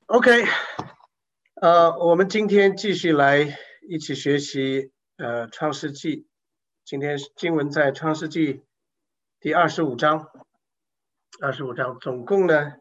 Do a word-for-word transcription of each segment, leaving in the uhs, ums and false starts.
OK，呃，我们今天继续来一起学习呃创世纪。今天经文在创世纪第二十五章，二十五章总共呢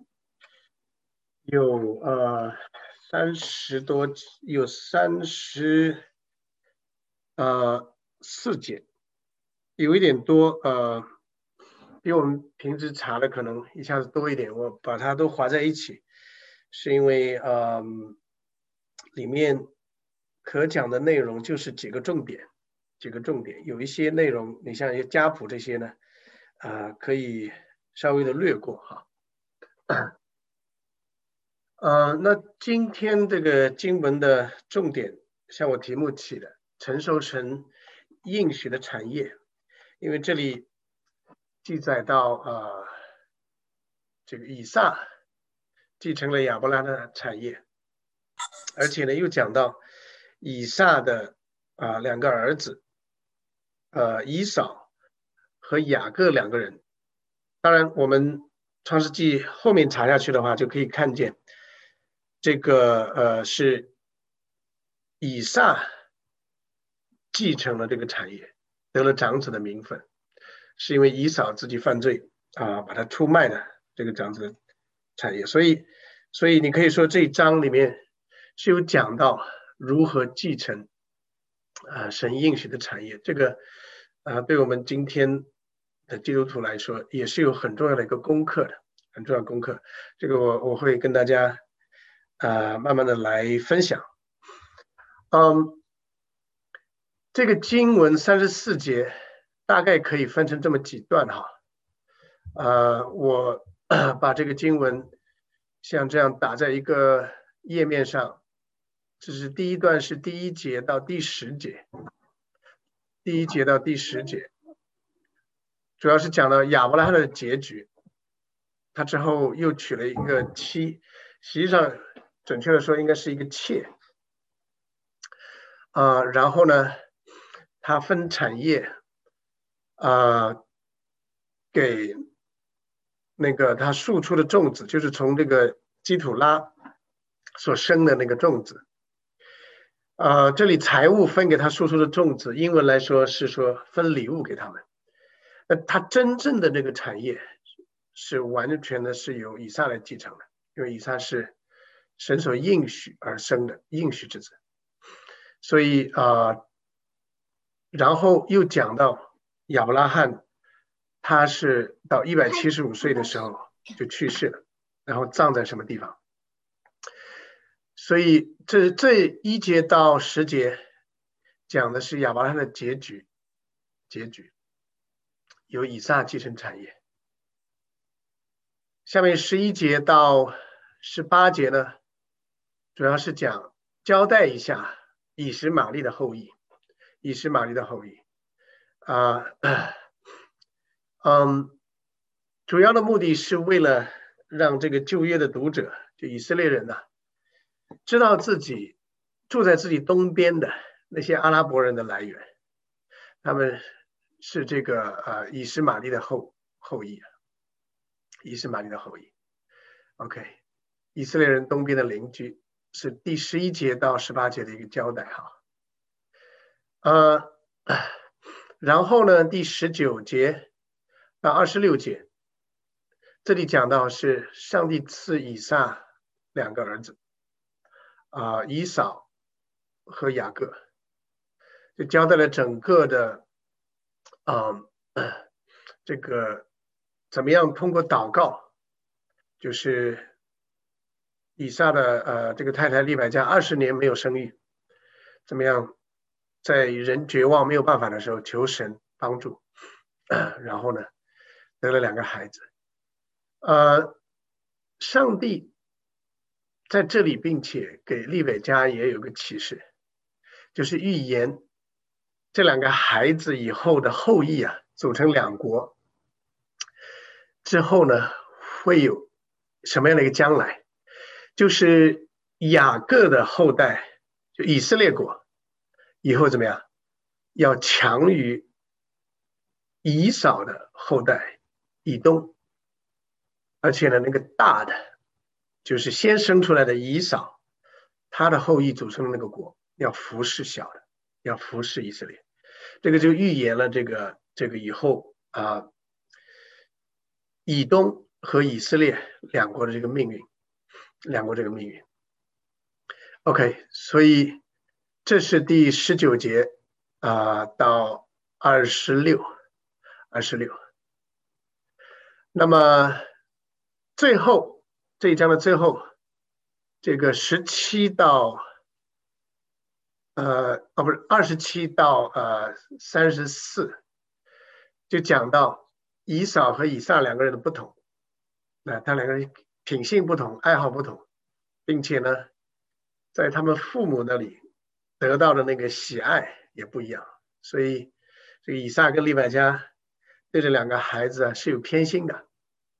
有呃三十多，有三十呃四节，有一点多，呃，比我们平时查的可能一下子多一点。我把它都划在一起，是因为呃里面可讲的内容就是几个重点，几个重点，有一些内容你像一些家谱这些呢，啊、呃、可以稍微的略过哈。呃，那今天这个经文的重点，像我题目起的，承受神应许的产业，因为这里记载到呃，这个以撒继承了亚伯拉的产业，而且呢又讲到以撒的啊、呃、两个儿子，呃以扫和雅各两个人。当然，我们创世纪后面查下去的话，就可以看见这个呃是以撒继承了这个产业，得了长子的名分，是因为以扫自己犯罪啊，把他出卖的这个长子的产业。所以，所以你可以说这一章里面是有讲到如何继承啊神应许的产业。这个啊，对我们今天的基督徒来说，也是有很重要的一个功课的，很重要的功课。这个我我会跟大家啊慢慢的来分享。嗯，这个经文三十四节大概可以分成这么几段哈。呃，我把这个经文像这样打在一个页面上，这是第一段，是第一节到第十节，第一节到第十节，主要是讲到亚伯拉罕的结局。他之后又娶了一个妻，实际上准确的说应该是一个妾。啊、呃，然后呢，他分产业，啊、呃，给那个他庶出的种子，就是从这个基土拉所生的那个种子。呃，这里财物分给他庶出的种子，英文来说是说分礼物给他们。那他真正的这个产业是完全的是由以撒来继承的，因为以撒是神所应许而生的应许之子。所以啊、呃，然后又讲到亚伯拉罕，他是到一百七十五岁的时候就去世了，然后葬在什么地方？所以这这一节到十节讲的是亚伯拉罕的结局，结局由以撒继承产业。下面十一节到十八节呢，主要是讲交代一下以实玛利的后裔，以实玛利的后裔啊、呃，嗯，主要的目的是为了让这个旧约的读者，就以色列人呢、啊，知道自己住在自己东边的那些阿拉伯人的来源，他们是这个呃以实玛利的后后裔，以实玛利的后裔。OK， 以色列人东边的邻居是第十一节到十八节的一个交代哈。呃，然后呢，第十九节到二十六节，这里讲到是上帝赐以撒两个儿子，啊、呃，以扫和雅各，就交代了整个的，啊、呃，这个怎么样通过祷告，就是以撒的呃这个太太利百加二十年没有生育，怎么样在人绝望没有办法的时候求神帮助，呃、然后呢得了两个孩子。呃，上帝在这里并且给利百加也有个启示，就是预言这两个孩子以后的后裔啊，组成两国之后呢，会有什么样的一个将来？就是雅各的后代，就以色列国，以后怎么样？要强于以扫的后代以东，而且呢，那个大的就是先生出来的以扫，他的后裔组成的那个国要服侍小的，要服侍以色列。这个就预言了这个这个以后啊，以东和以色列两国的这个命运，两国这个命运。OK， 所以这是第十九节啊、呃、到二十六，二十六。那么最后这一章的最后，这个十七到呃哦不是二十七到呃三十四，就讲到以扫和以撒两个人的不同。那他两个人品性不同，爱好不同，并且呢，在他们父母那里得到的那个喜爱也不一样。所以这个以撒跟利百加对这两个孩子啊是有偏心的。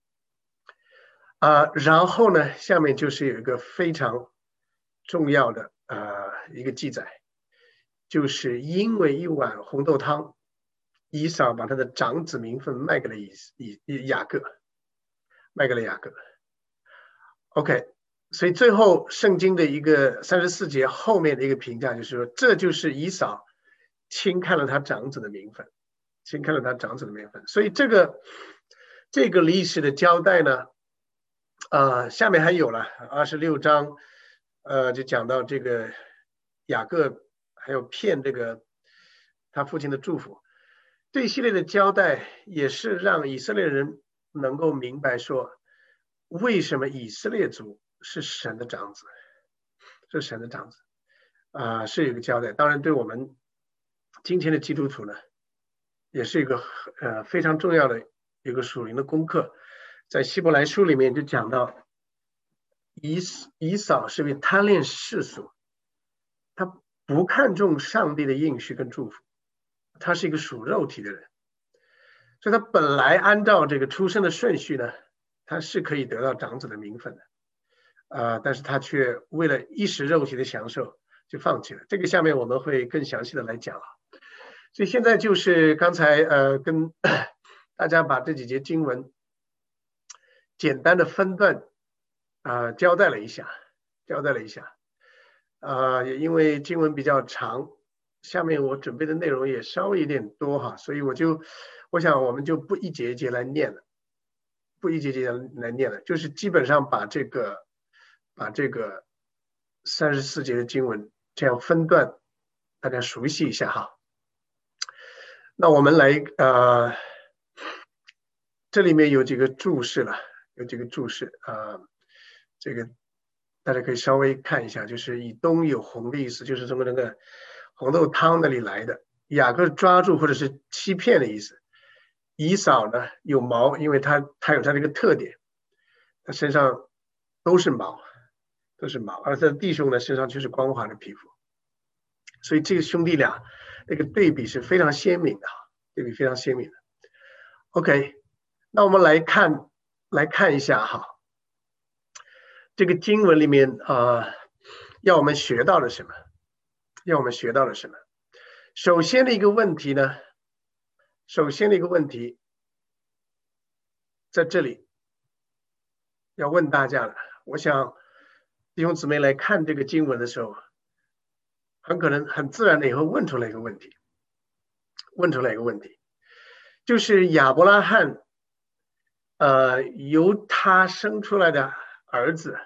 啊、呃，然后呢，下面就是有一个非常重要的呃一个记载，就是因为一碗红豆汤，以扫把他的长子名分卖给了以以雅各，卖给了雅各。OK， 所以最后圣经的一个三十四节后面的一个评价就是说，这就是以扫轻看了他长子的名分，轻看了他长子的名分。所以这个这个历史的交代呢，呃，下面还有了二十六章，呃，就讲到这个雅各还有骗这个他父亲的祝福，这一系列的交代也是让以色列人能够明白说，为什么以色列族是神的长子，是神的长子，啊、呃，是有一个交代。当然，对我们今天的基督徒呢，也是一个呃非常重要的一个属灵的功课。在希伯来书里面就讲到，以以扫是为贪恋世俗，他不看重上帝的应许跟祝福，他是一个属肉体的人，所以他本来按照这个出生的顺序呢，他是可以得到长子的名分的，呃，但是他却为了一时肉体的享受就放弃了。这个下面我们会更详细的来讲了。所以现在就是刚才呃跟大家把这几节经文简单的分段啊、呃、交代了一下，交代了一下，啊、呃、也因为经文比较长，下面我准备的内容也稍微有点多哈，所以我就我想我们就不一节一节来念了，不一节一节来念了，就是基本上把这个把这个三十四节的经文这样分段，大家熟悉一下哈。那我们来呃，这里面有几个注释了。有几个注释啊、呃，这个大家可以稍微看一下，就是以东有红的意思，就是从那个红豆汤那里来的。雅各抓住或者是欺骗的意思。以扫呢有毛，因为他他有他这个特点，他身上都是毛，都是毛，而他的弟兄呢身上就是光滑的皮肤，所以这个兄弟俩那个对比是非常鲜明的，对比非常鲜明的。OK， 那我们来看。来看一下哈，这个经文里面啊、呃，要我们学到了什么？要我们学到了什么？首先的一个问题呢，首先的一个问题，在这里要问大家了。我想弟兄姊妹来看这个经文的时候，很可能很自然的也会问出来一个问题，问出来一个问题，就是亚伯拉罕。呃，由他生出来的儿子，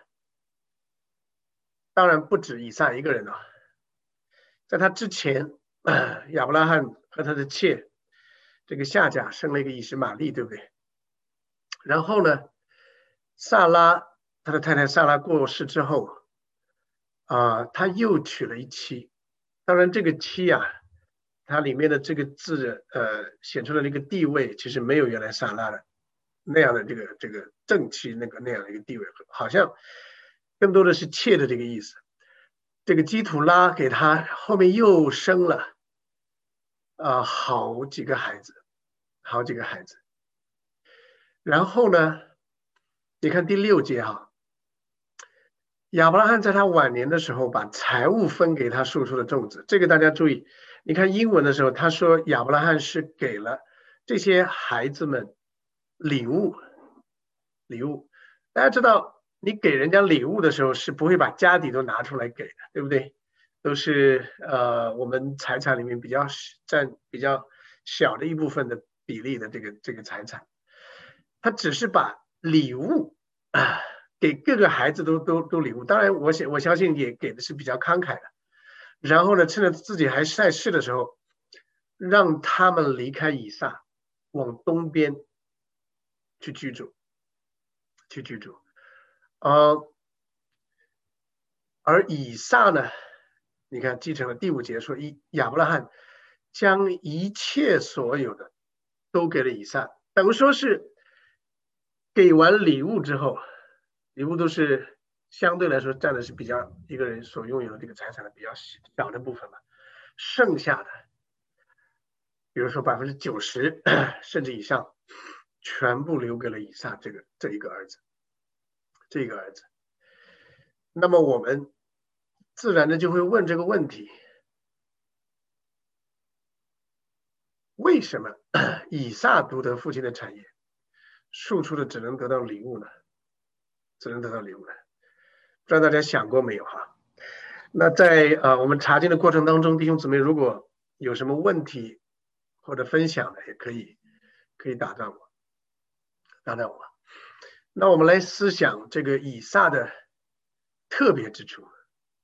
当然不止以撒一个人啊。在他之前，呃，亚伯拉罕和他的妾这个夏甲生了一个以实玛利，对不对？然后呢，萨拉他的太太萨拉过世之后，啊、呃，他又娶了一妻。当然，这个妻啊，它里面的这个字，呃，显出了那个地位，其实没有原来萨拉的。那样的这个这个正妻那个那样的一个地位，好像更多的是妾的这个意思。这个基土拉给他后面又生了啊、呃、好几个孩子，好几个孩子。然后呢，你看第六节哈，亚伯拉罕在他晚年的时候把财物分给他庶出的众子，这个大家注意。你看英文的时候，他说亚伯拉罕是给了这些孩子们礼物，礼物。大家知道你给人家礼物的时候是不会把家底都拿出来给的，对不对？都是呃我们财产里面比较占比较小的一部分的比例的这个这个财产，他只是把礼物啊给各个孩子都都都礼物，当然我想我相信也给的是比较慷慨的。然后呢，趁着自己还在世的时候，让他们离开以撒，往东边去居住，去居住。呃，而以撒呢，你看继承了第五节说，以亚伯拉罕将一切所有的都给了以撒，等于说是给完礼物之后，礼物都是相对来说占的是比较一个人所拥有的这个财产的比较小的部分嘛，剩下的，比如说百分之九十甚至以上，全部留给了以撒这个这一个儿子，这一个儿子。那么我们自然的就会问这个问题：为什么以撒独得父亲的产业，庶出的只能得到礼物呢？只能得到礼物呢？不知道大家想过没有哈？那在呃我们查经的过程当中，弟兄姊妹如果有什么问题或者分享的，也可以可以打断我，打断我。那我们来思想这个以撒的特别之处。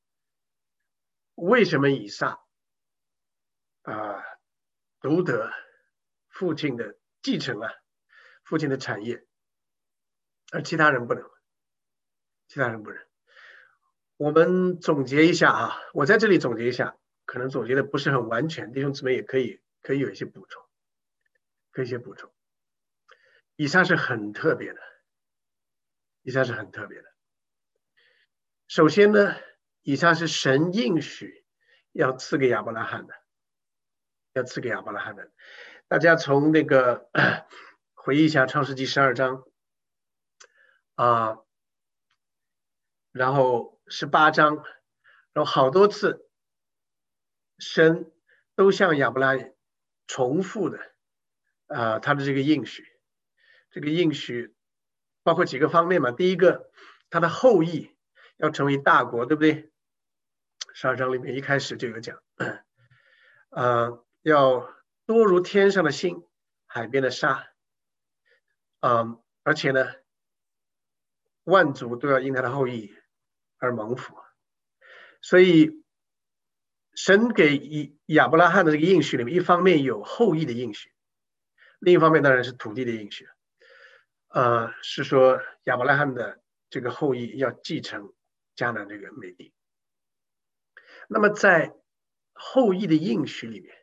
为什么以撒啊、呃、独得父亲的继承啊，父亲的产业，而其他人不能？其他人不能。我们总结一下啊，我在这里总结一下，可能总结的不是很完全，弟兄姊妹也可以可以有一些补充，可以一些补充。以撒是很特别的，以撒是很特别的。首先呢，以撒是神应许要赐给亚伯拉罕的，要赐给亚伯拉罕的。大家从那个回忆一下创世纪十二章啊，然后十八章，然后好多次神都向亚伯拉罕重复的啊他的这个应许，这个应许包括几个方面嘛。第一个，他的后裔要成为大国，对不对？十二章里面一开始就有讲，呃，要多如天上的星，海边的沙，嗯，而且呢，万族都要因他的后裔而蒙福。所以神给亚伯拉罕的这个应许里面，一方面有后裔的应许，另一方面当然是土地的应许。呃，是说亚伯拉罕的这个后裔要继承迦南这个美地。那么在后裔的应许里面，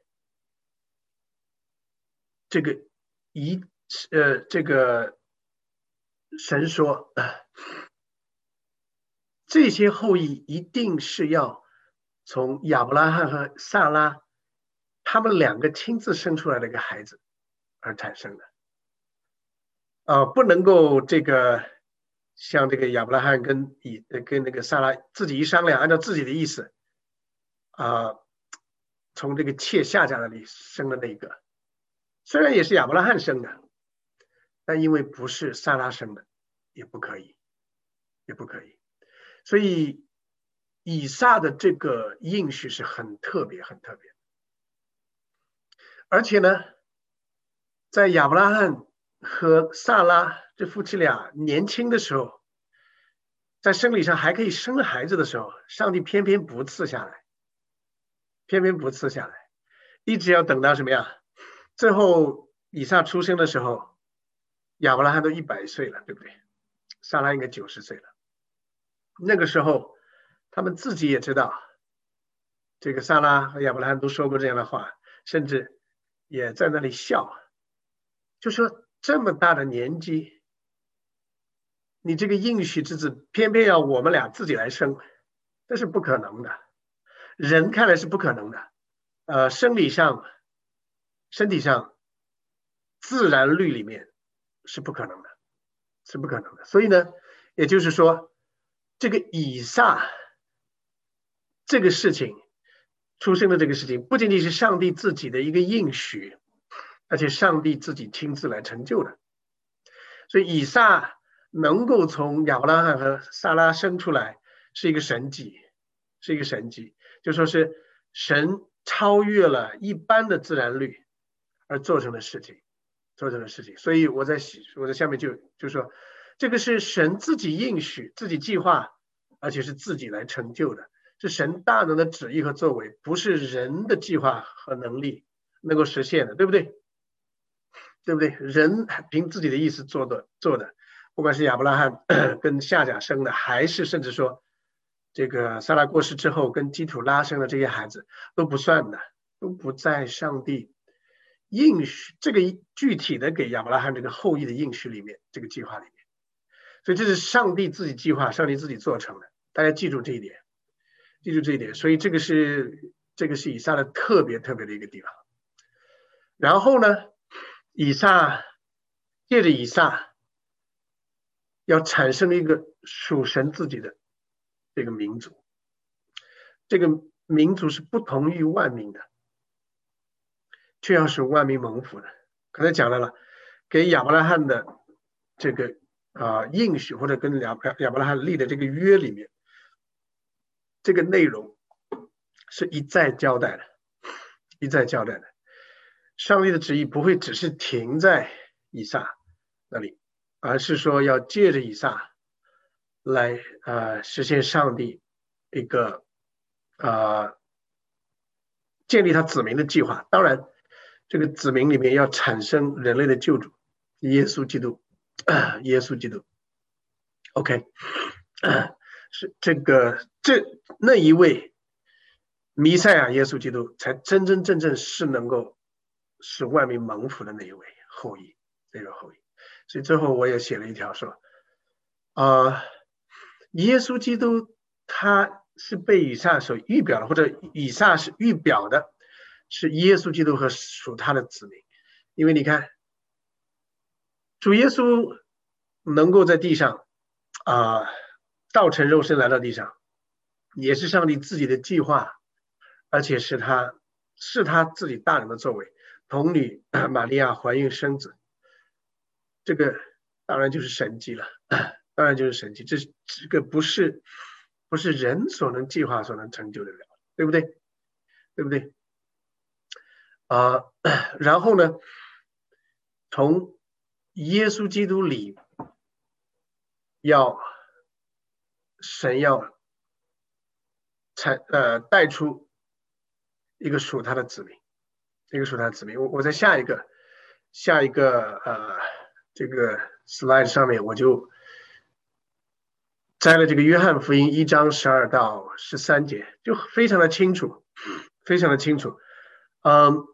这个一呃这个神说，这些后裔一定是要从亚伯拉罕和撒拉他们两个亲自生出来的一个孩子而产生的，呃，不能够这个像这个亚伯拉罕跟以跟那个撒拉自己一商量，按照自己的意思，啊、呃，从这个妾夏甲那里生的那个，虽然也是亚伯拉罕生的，但因为不是撒拉生的，也不可以，也不可以。所以以撒的这个应许是很特别很特别，而且呢，在亚伯拉罕和撒拉这夫妻俩年轻的时候，在生理上还可以生孩子的时候，上帝偏偏不赐下来，偏偏不赐下来，一直要等到什么呀？最后以撒出生的时候，亚伯拉罕都一百岁了，对不对？撒拉应该九十岁了。那个时候他们自己也知道，这个撒拉和亚伯拉罕都说过这样的话，甚至也在那里笑，就说这么大的年纪，你这个应许之子偏偏要我们俩自己来生，这是不可能的，人看来是不可能的，呃，生理上身体上自然律里面是不可能的，是不可能的。所以呢，也就是说这个以撒这个事情出生的这个事情，不仅仅是上帝自己的一个应许，而且上帝自己亲自来成就的。所以以撒能够从亚伯拉罕和撒拉生出来是一个神迹，是一个神迹，就说是神超越了一般的自然律而做成的事情，做成的事情。所以我在我在下面就就说，这个是神自己应许、自己计划，而且是自己来成就的，是神大能的旨意和作为，不是人的计划和能力能够实现的，对不对？对不对？人凭自己的意思做的做的，不管是亚伯拉罕跟夏甲生的，还是甚至说这个撒拉过世之后跟基土拉生的这些孩子，都不算的，都不在上帝应许这个具体的给亚伯拉罕这个后裔的应许里面，这个计划里面。所以这是上帝自己计划，上帝自己做成的，大家记住这一点，记住这一点。所以这个是这个是以撒的特别特别的一个地方。然后呢，以撒借着以撒要产生一个属神自己的这个民族，这个民族是不同于万民的，却要使万民蒙福的。刚才讲到了，给亚伯拉罕的这个啊、呃、应许，或者跟亚亚伯拉罕立的这个约里面，这个内容是一再交代的，一再交代的。上帝的旨意不会只是停在以撒那里，而是说要借着以撒来呃实现上帝一个呃建立他子民的计划。当然，这个子民里面要产生人类的救主，耶稣基督，耶稣基督。OK， 是这个这那一位弥赛亚耶稣基督，才真真正正是能够使万民蒙福的那一位后裔，那个后裔。所以最后我也写了一条说，啊、呃，耶稣基督他是被以撒所预表的，或者以撒是预表的，是耶稣基督和属他的子民。因为你看，主耶稣能够在地上啊、呃，道成肉身来到地上，也是上帝自己的计划，而且是他是他自己大能的作为。童女玛利亚怀孕生子，这个当然就是神迹了，当然就是神迹。这这个不是不是人所能计划所能成就的了，对不对？对不对？啊、呃，然后呢，从耶稣基督里要神要产呃带出一个属他的子民，一个属他的子民。我我在下一个下一个呃这个 slide 上面我就摘了这个约翰福音一章十二到十三节，就非常的清楚，非常的清楚。嗯，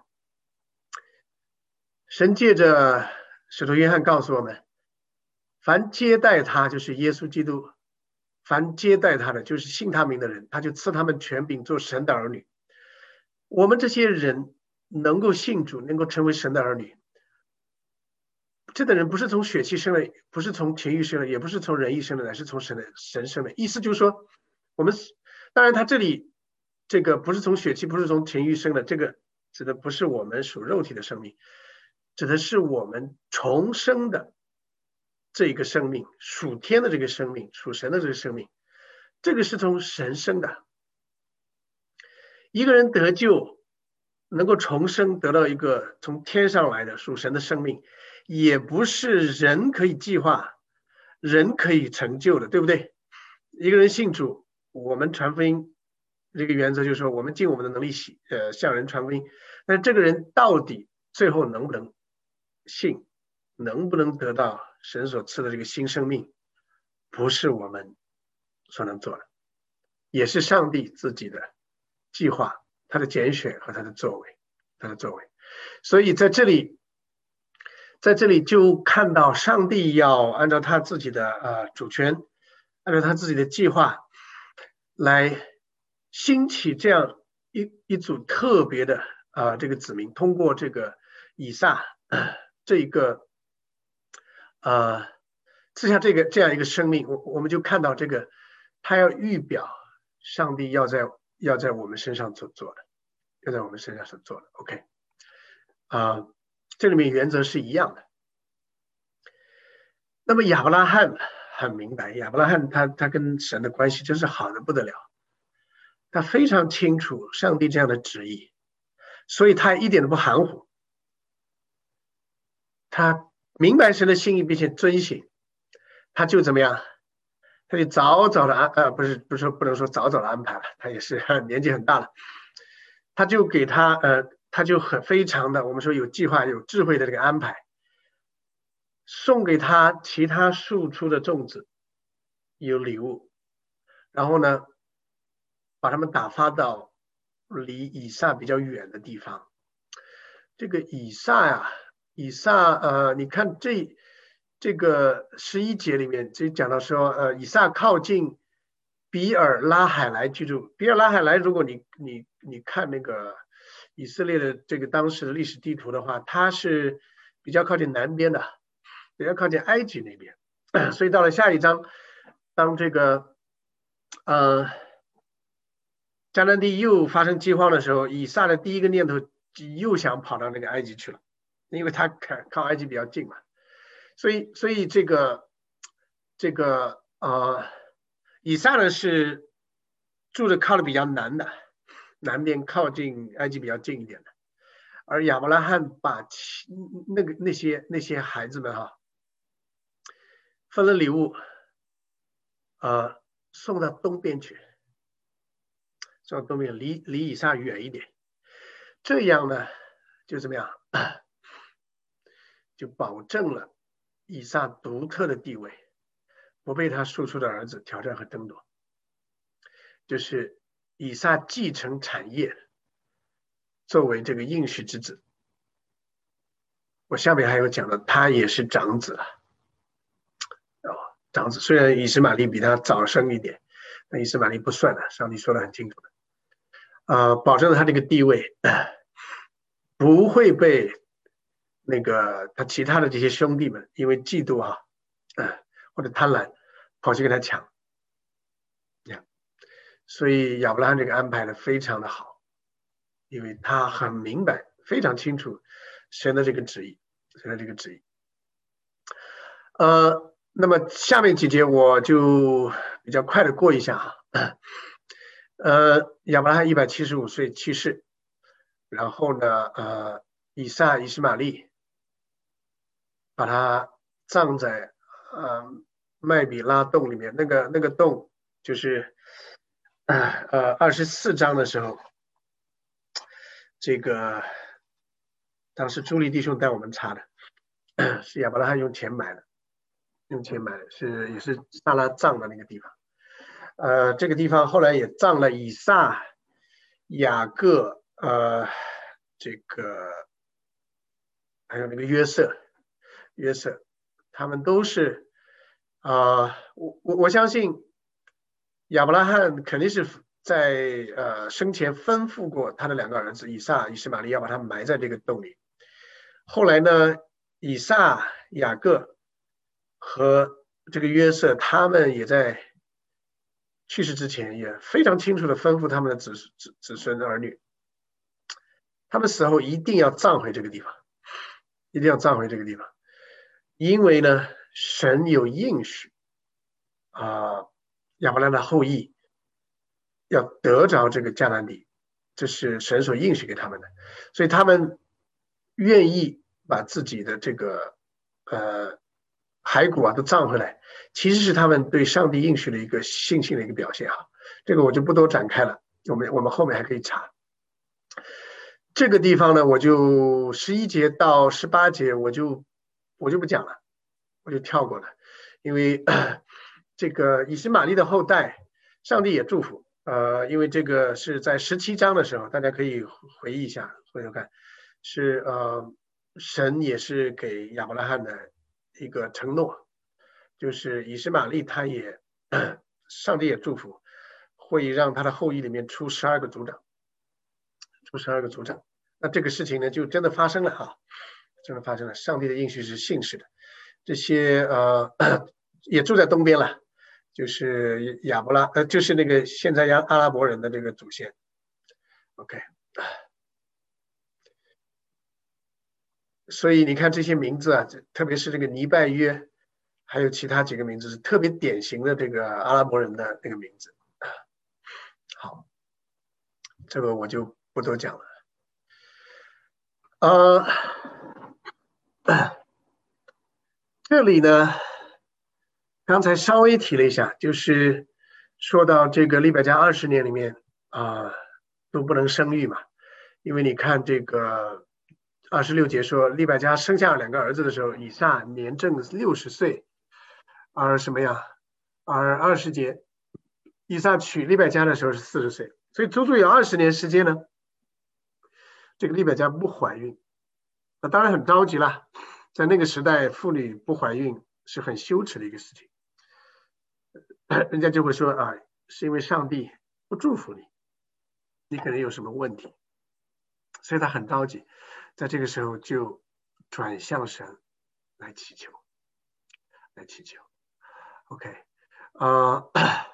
神借着使徒约翰告诉我们，凡接待他，就是耶稣基督，凡接待他的，就是信他名的人，他就赐他们权柄做神的儿女。我们这些人能够信主，能够成为神的儿女，这等人不是从血气生的，不是从情欲生的，也不是从人意生的，乃是从神的神生的。意思就是说，我们当然他这里这个不是从血气，不是从情欲生的，这个指的不是我们属肉体的生命，指的是我们重生的这个生命，属天的这个生命，属神的这个生命，这个是从神生的。一个人得救，能够重生，得到一个从天上来的属神的生命，也不是人可以计划，人可以成就的，对不对？一个人信主，我们传福音这个原则就是说，我们尽我们的能力呃向人传福音，但这个人到底最后能不能信，能不能得到神所赐的这个新生命，不是我们所能做的，也是上帝自己的计划，他的拣选和他的作为，他的作为。所以在这里，在这里就看到上帝要按照他自己的呃主权，按照他自己的计划来兴起这样一一组特别的啊、呃、这个子民，通过这个以撒、呃、这一个呃赐下这个这样一个生命，我我们就看到这个他要预表上帝要在要在我们身上所做的，要在我们身上所做的。OK， 啊、呃，这里面原则是一样的。 那么亚伯拉罕很明白，亚伯拉罕他他跟神的关系真是好的不得了，他非常清楚上帝这样的旨意，所以他一点都不含糊，他明白神的心意并且遵行，他就怎么样？他就早早的安呃不是不是说不能说早早的安排了，他也是年纪很大了，他就给他呃他就很非常的我们说有计划有智慧的这个安排，送给他其他树出的种子有礼物，然后呢把他们打发到离以撒比较远的地方。这个以撒呀、啊，以撒呃你看这。这个十一节里面就讲到说，呃，以撒靠近比尔拉海莱居住。比尔拉海莱，如果你你你看那个以色列的这个当时的历史地图的话，它是比较靠近南边的，比较靠近埃及那边。所以到了下一章，当这个呃迦南地又发生饥荒的时候，以撒的第一个念头又想跑到那个埃及去了，因为他靠埃及比较近嘛。所以，所以这个这个呃，以撒呢是住的靠的比较南的，南边靠近埃及比较近一点的，而亚伯拉罕把那个那些那些孩子们哈，分了礼物，呃，送到东边去，送到东边离离以撒远一点，这样呢就怎么样，就保证了以撒独特的地位，不被他庶出的儿子挑战和争夺。就是以撒继承产业，作为这个应许之子。我下面还有讲的，他也是长子了。哦，长子虽然以实玛利比他早生一点，但以实玛利不算的，上帝说的很清楚的。呃，保证了他这个地位不会被那个他其他的这些兄弟们因为嫉妒哈、啊，呃，或者贪婪跑去跟他抢。所以亚伯拉罕这个安排的非常的好，因为他很明白，非常清楚神的这个旨意，神的这个旨意。呃，那么下面几节我就比较快的过一下哈。呃，亚伯拉罕一百七十五岁去世，然后呢，呃，以撒以实玛利把他葬在呃麦比拉洞里面，那个那个洞就是呃二十四章的时候。这个当时朱莉弟兄带我们查的，是亚伯拉罕用钱买的，用钱买的，是也是撒拉葬的那个地方。呃，这个地方后来也葬了以撒、雅各，呃，这个还有那个约瑟，约瑟，他们都是啊、呃，我我我相信亚伯拉罕肯定是在呃生前吩咐过他的两个儿子以撒、以实玛利要把他埋在这个洞里。后来呢，以撒、雅各和这个约瑟，他们也在去世之前也非常清楚的吩咐他们的子子子孙儿女，他们死后一定要葬回这个地方，一定要葬回这个地方，因为呢，神有应许啊、呃，亚伯拉罕的后裔要得着这个迦南地，这是神所应许给他们的，所以他们愿意把自己的这个呃骸骨啊都葬回来，其实是他们对上帝应许的一个信心的一个表现哈。这个我就不多展开了，我们我们后面还可以查。这个地方呢，我就十一节到十八节我就我就不讲了，我就跳过了，因为这个以实玛利的后代，上帝也祝福。呃，因为这个是在十七章的时候，大家可以回忆一下，回头看，是呃，神也是给亚伯拉罕的一个承诺，就是以实玛利他也，上帝也祝福，会让他的后裔里面出十二个族长，出十二个族长。那这个事情呢，就真的发生了哈，真的发生了。上帝的应许是信实的，这些呃也住在东边了。就是亚伯拉，呃，就是那个现在阿拉伯人的这个祖先。OK， 所以你看这些名字啊，特别是这个尼拜约， 还有其他几个名字是特别典型的这个阿拉伯人的那个名字。好，这个我就不多讲了。呃，这里呢，刚才稍微提了一下，就是说到这个利百加二十年里面啊、呃，都不能生育嘛，因为你看这个二十六节说，利百加生下两个儿子的时候，以撒年正六十岁，而什么呀？而二十节，以撒娶利百加的时候是四十岁，所以足足有二十年时间呢，这个利百加不怀孕，那当然很着急了，在那个时代，妇女不怀孕是很羞耻的一个事情。人家就会说啊，是因为上帝不祝福你，你可能有什么问题，所以他很着急，在这个时候就转向神来祈求，来祈求。OK， 啊、呃，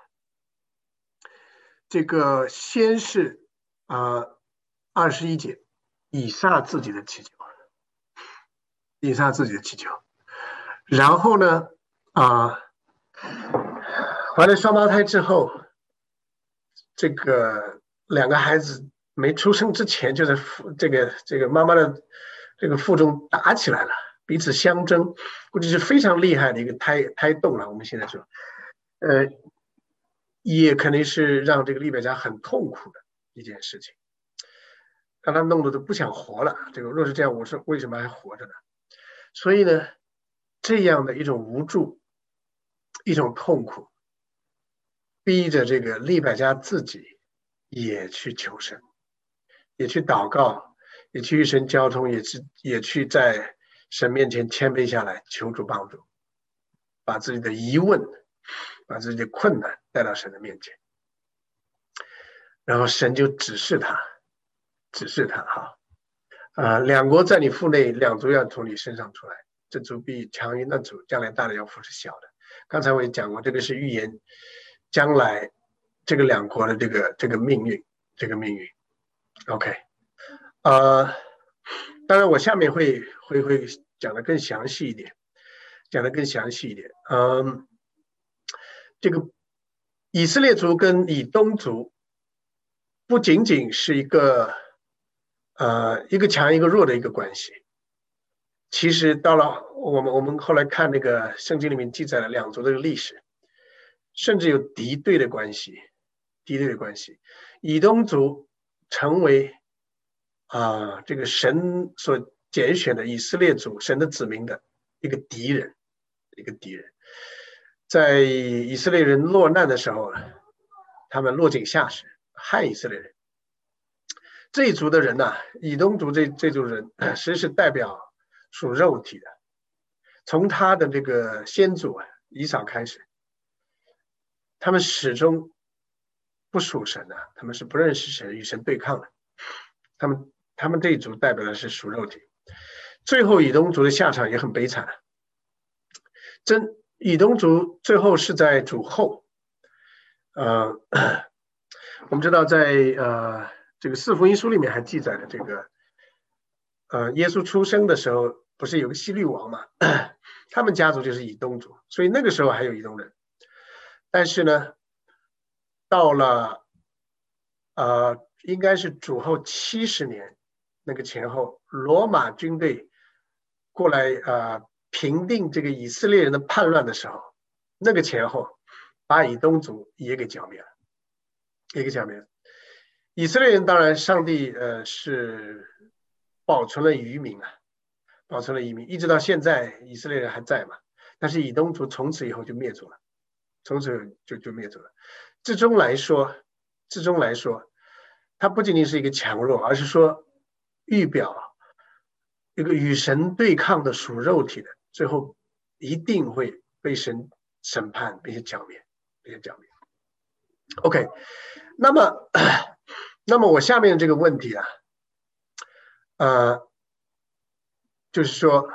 这个先是啊二十一节，以撒自己的祈求，以撒自己的祈求，然后呢啊。呃怀了双胞胎之后，这个两个孩子没出生之前，就在这个这个妈妈的这个腹中打起来了，彼此相争，估计是非常厉害的一个胎胎动了。我们现在说，呃，也肯定是让这个利百加很痛苦的一件事情，让他弄得都不想活了。这个若是这样，我说为什么还活着呢？所以呢，这样的一种无助，一种痛苦。逼着这个利百加自己也去求神，也去祷告，也去与神交通，也去也去在神面前谦卑下来求助帮助，把自己的疑问，把自己的困难带到神的面前，然后神就指示他，指示他哈，啊，两国在你腹内，两族要从你身上出来，这族必强于那族，将来大的要扶持小的。刚才我也讲过，这个是预言将来这个两国的这个这个命运，这个命运。OK， 呃，当然我下面会会会讲的更详细一点，讲的更详细一点。嗯，这个以色列族跟以东族不仅仅是一个呃一个强一个弱的一个关系，其实到了我们我们后来看那个圣经里面记载了两族的历史。甚至有敌对的关系，敌对的关系。以东族成为啊、呃、这个神所拣选的以色列族神的子民的一个敌人，一个敌人。在以色列人落难的时候，他们落井下石，害以色列人。这一族的人呢、啊，以东族这这族人，实是代表属肉体的。从他的这个先祖啊以扫开始。他们始终不属神的、啊，他们是不认识神，与神对抗的。他们他们这一族代表的是属肉体。最后以东族的下场也很悲惨、啊。真以东族最后是在主后，呃，我们知道在呃这个四福音书里面还记载了这个，呃，耶稣出生的时候不是有个希律王嘛，他们家族就是以东族，所以那个时候还有以东人。但是呢，到了呃，应该是主后七十年那个前后，罗马军队过来呃平定这个以色列人的叛乱的时候，那个前后把以东族也给剿灭了，也给剿灭了。以色列人当然，上帝呃是保存了余民啊，保存了余民，一直到现在以色列人还在嘛，但是以东族从此以后就灭族了。从此就就灭族了。至终来说，至终来说，它不仅仅是一个强弱，而是说预表一个与神对抗的属肉体的，最后一定会被神审判，并且剿灭，并且剿灭。OK， 那么，那么我下面这个问题啊，呃，就是说。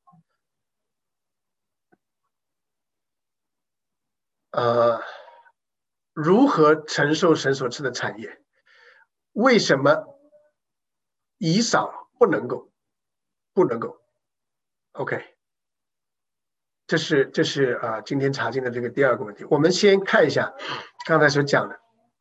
呃，如何承受神所赐的产业？为什么以扫不能够？不能够 ？OK， 这是这是啊、呃、今天查经的这个第二个问题。我们先看一下刚才所讲的，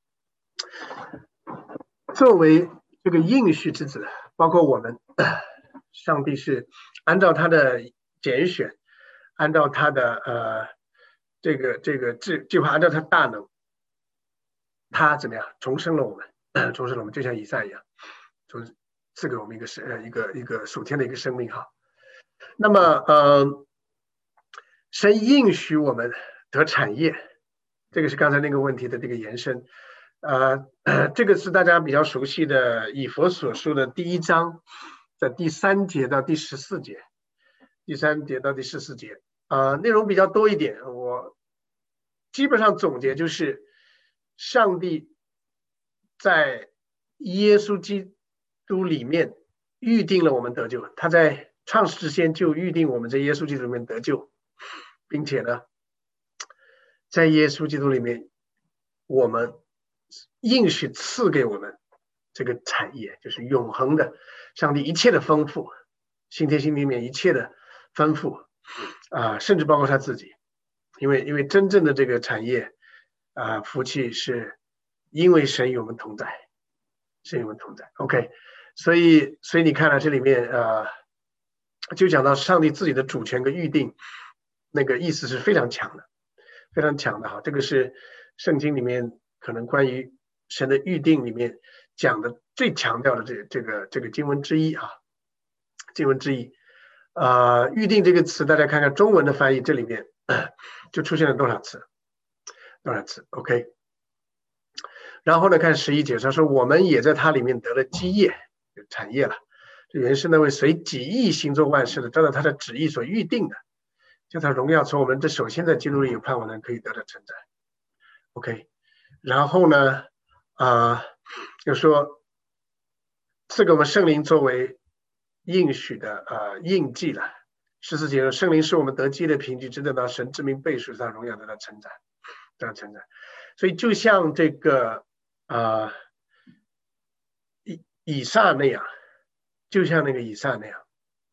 作为这个应许之子，包括我们，上帝是按照他的拣选，按照他的呃这个这个计计划，按照他大能，他怎么样重生了我们，重生了我们，就像以赛一样，从赐给我们一个是呃一个一个属天的一个生命哈。那么呃，神应许我们得产业，这个是刚才那个问题的这个延伸。呃，这个是大家比较熟悉的以弗所书的第一章的第三节到第十四节，第三节到第十四节，呃，内容比较多一点。我基本上总结就是，上帝在耶稣基督里面预定了我们得救，他在创世之前就预定我们在耶稣基督里面得救，并且呢，在耶稣基督里面，我们应许赐给我们这个产业，就是永恒的上帝一切的丰富，新天新地里面一切的丰富啊、呃，甚至包括他自己，因为因为真正的这个产业啊、呃，福气是因为神与我们同在，神与我们同在。OK， 所以所以你看了这里面呃，就讲到上帝自己的主权跟预定，那个意思是非常强的，非常强的哈。这个是圣经里面可能关于神的预定里面讲的最强调的这这个这个经文之一啊，经文之一。呃，预定这个词，大家看看中文的翻译，这里面就出现了多少次？多少次 ？OK。然后呢，看十一节，他说我们也在它里面得了基业，产业了。这原是那位随己意行做万事的，照着他的旨意所预定的，就他荣耀从我们这首先在基督里有盼望的人可以得到称赞。OK。然后呢，啊、呃，就说赐给我们圣灵作为应许的呃印记了。十四节，圣灵是我们得基的凭据，直等到神之名背书，他荣耀得到称赞，得到称赞。所以就像这个啊、呃、以以撒那样，就像那个以撒那样，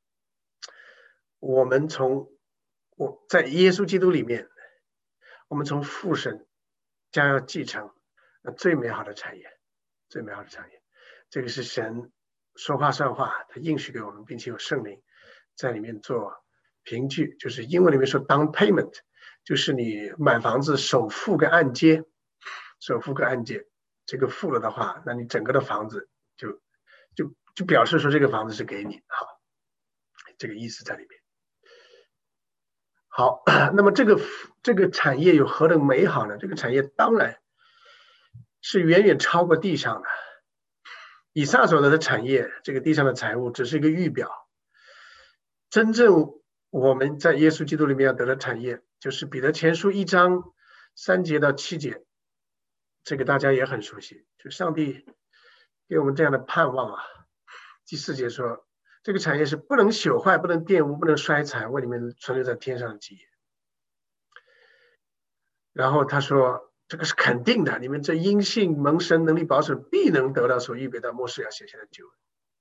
我们从我在耶稣基督里面，我们从父神将要继承最美好的产业，最美好的产业。这个是神说话算话，他应许给我们，并且有圣灵在里面做凭据，就是英文里面说 down payment， 就是你买房子首付跟按揭，首付跟按揭，这个付了的话，那你整个的房子就就就表示说这个房子是给你，好，这个意思在里面。好，那么这个这个产业有何等美好呢？这个产业当然是远远超过地上的。以撒所得的产业，这个地上的财物只是一个预表，真正我们在耶稣基督里面要得的产业，就是彼得前书一章三节到七节，这个大家也很熟悉，就上帝给我们这样的盼望啊。第四节说，这个产业是不能朽坏，不能玷污，不能衰残，为你们存留在天上的基业。然后他说，这个是肯定的，你们这因信蒙神能力保守，必能得到所预备的末世要显现的救恩。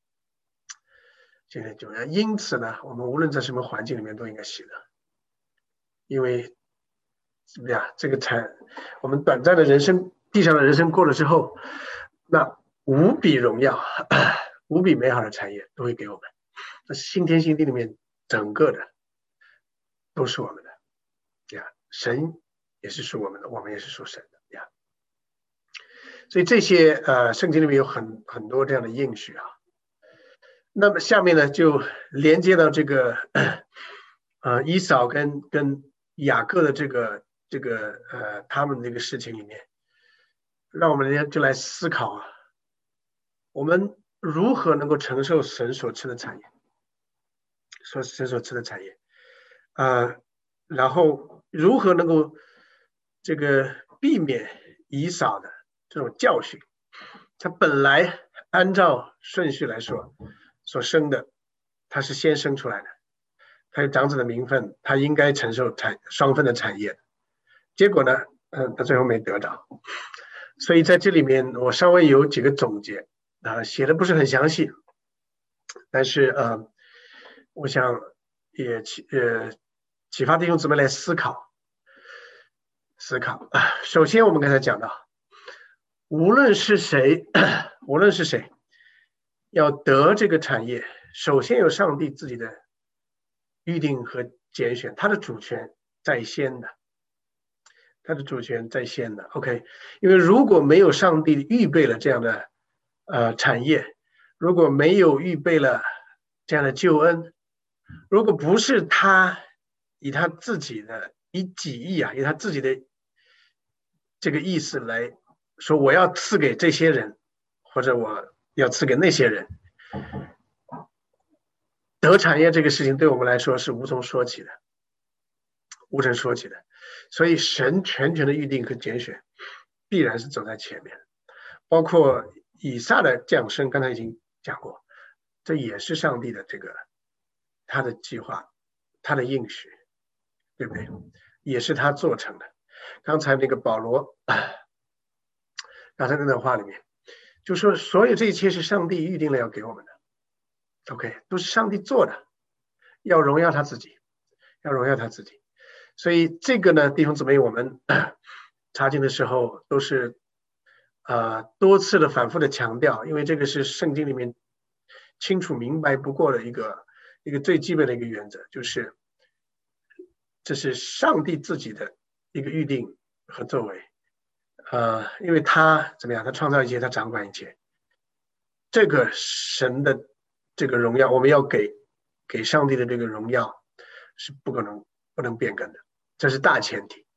显现的救恩。因此呢，我们无论在什么环境里面都应该喜乐，因为怎么样，这个产我们短暂的人生，地上的人生过了之后，那无比荣耀、无比美好的产业都会给我们。那新天新地里面，整个的都是我们的呀，神也是属我们的，我们也是属神的呀。所以这些呃，圣经里面有很很多这样的应许啊。那么下面呢，就连接到这个呃以扫跟跟雅各的这个这个呃他们这个事情里面，让我们就来思考啊，我们如何能够承受神所赐的产业，所神所赐的产业啊、呃，然后如何能够这个避免以扫的这种教训。他本来按照顺序来说所生的，他是先生出来的，他有长子的名分，他应该承受产双份的产业。结果呢，嗯，他最后没得着。所以在这里面，我稍微有几个总结啊，写的不是很详细，但是呃，我想也期呃启发弟兄姊妹来思考思考。首先我们刚才讲到，无论是谁无论是谁要得这个产业，首先有上帝自己的预定和拣选，他的主权在先的，他的主权在先的。 OK， 因为如果没有上帝预备了这样的呃产业，如果没有预备了这样的救恩，如果不是他以他自己的以己意啊，以他自己的这个意思来说，我要赐给这些人，或者我要赐给那些人，得产业这个事情对我们来说是无从说起的，无从说起的。所以神全权的预定和拣选必然是走在前面，包括以撒的降生，刚才已经讲过，这也是上帝的这个他的计划，他的应许，对不对？也是他做成的。刚才那个保罗刚才那段话里面就说，所有这一切是上帝预定了要给我们的， OK， 都是上帝做的，要荣耀他自己，要荣耀他自己。所以这个呢，弟兄姊妹，我们查经的时候都是呃多次的反复的强调，因为这个是圣经里面清楚明白不过的一个一个最基本的一个原则，就是这是上帝自己的一个预定和作为。呃，因为他怎么样？他创造一切，他掌管一切。这个神的这个荣耀，我们要给给上帝的这个荣耀是不可能不能变更的，这是大前提。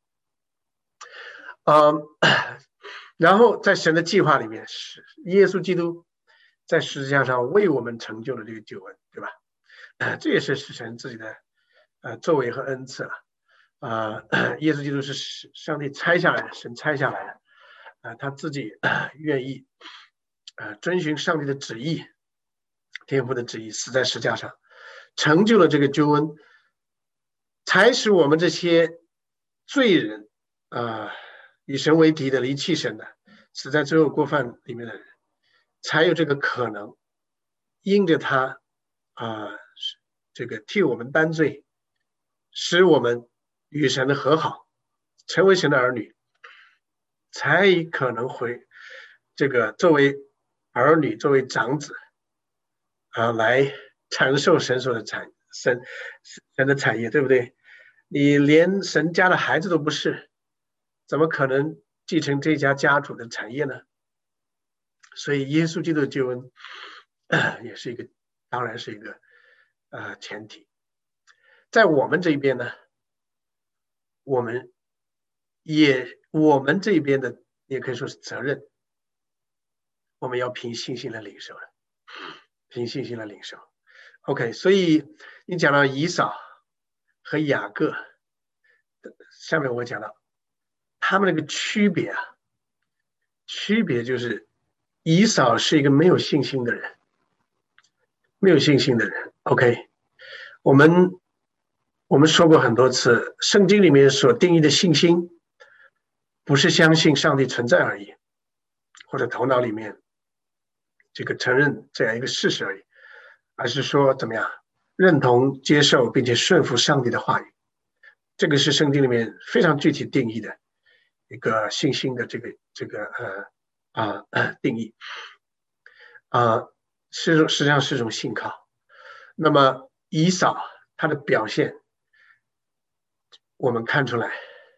嗯，然后在神的计划里面，是耶稣基督在十字架上为我们成就了这个救恩，对吧？呃、这也是神自己的呃作为和恩赐了。啊、呃，耶稣基督是上帝拆下来的，神拆下来的，啊、呃，他自己、呃、愿意，呃，遵循上帝的旨意，天父的旨意，死在十字架上，成就了这个救恩，才使我们这些罪人，啊、呃，以神为敌的、离弃神的、死在罪恶过犯里面的人，才有这个可能，因着他啊、呃，这个替我们担罪，使我们与神的和好，成为神的儿女，才可能回这个作为儿女，作为长子啊，来承受神所的产神神的产业，对不对？你连神家的孩子都不是，怎么可能继承这家家主的产业呢？所以耶稣基督的救恩、呃、也是一个，当然是一个呃前提。在我们这边呢，我们也我们这边的也可以说是责任，我们要凭信心来领受的，凭信心来领受。OK， 所以你讲到以扫和雅各，下面我讲到他们那个区别啊，区别就是以扫是一个没有信心的人，没有信心的人。OK， 我们我们说过很多次，圣经里面所定义的信心，不是相信上帝存在而已，或者头脑里面这个承认这样一个事实而已，而是说怎么样认同、接受并且顺服上帝的话语。这个是圣经里面非常具体定义的一个信心的这个这个呃啊、呃、定义啊、呃，是实际上是一种信靠。那么以扫他的表现，我们看出来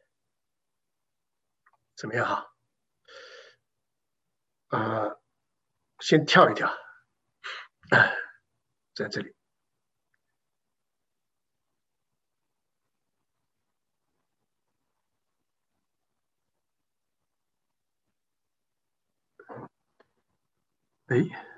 怎么样哈？啊、呃，先跳一跳，在这里。哎，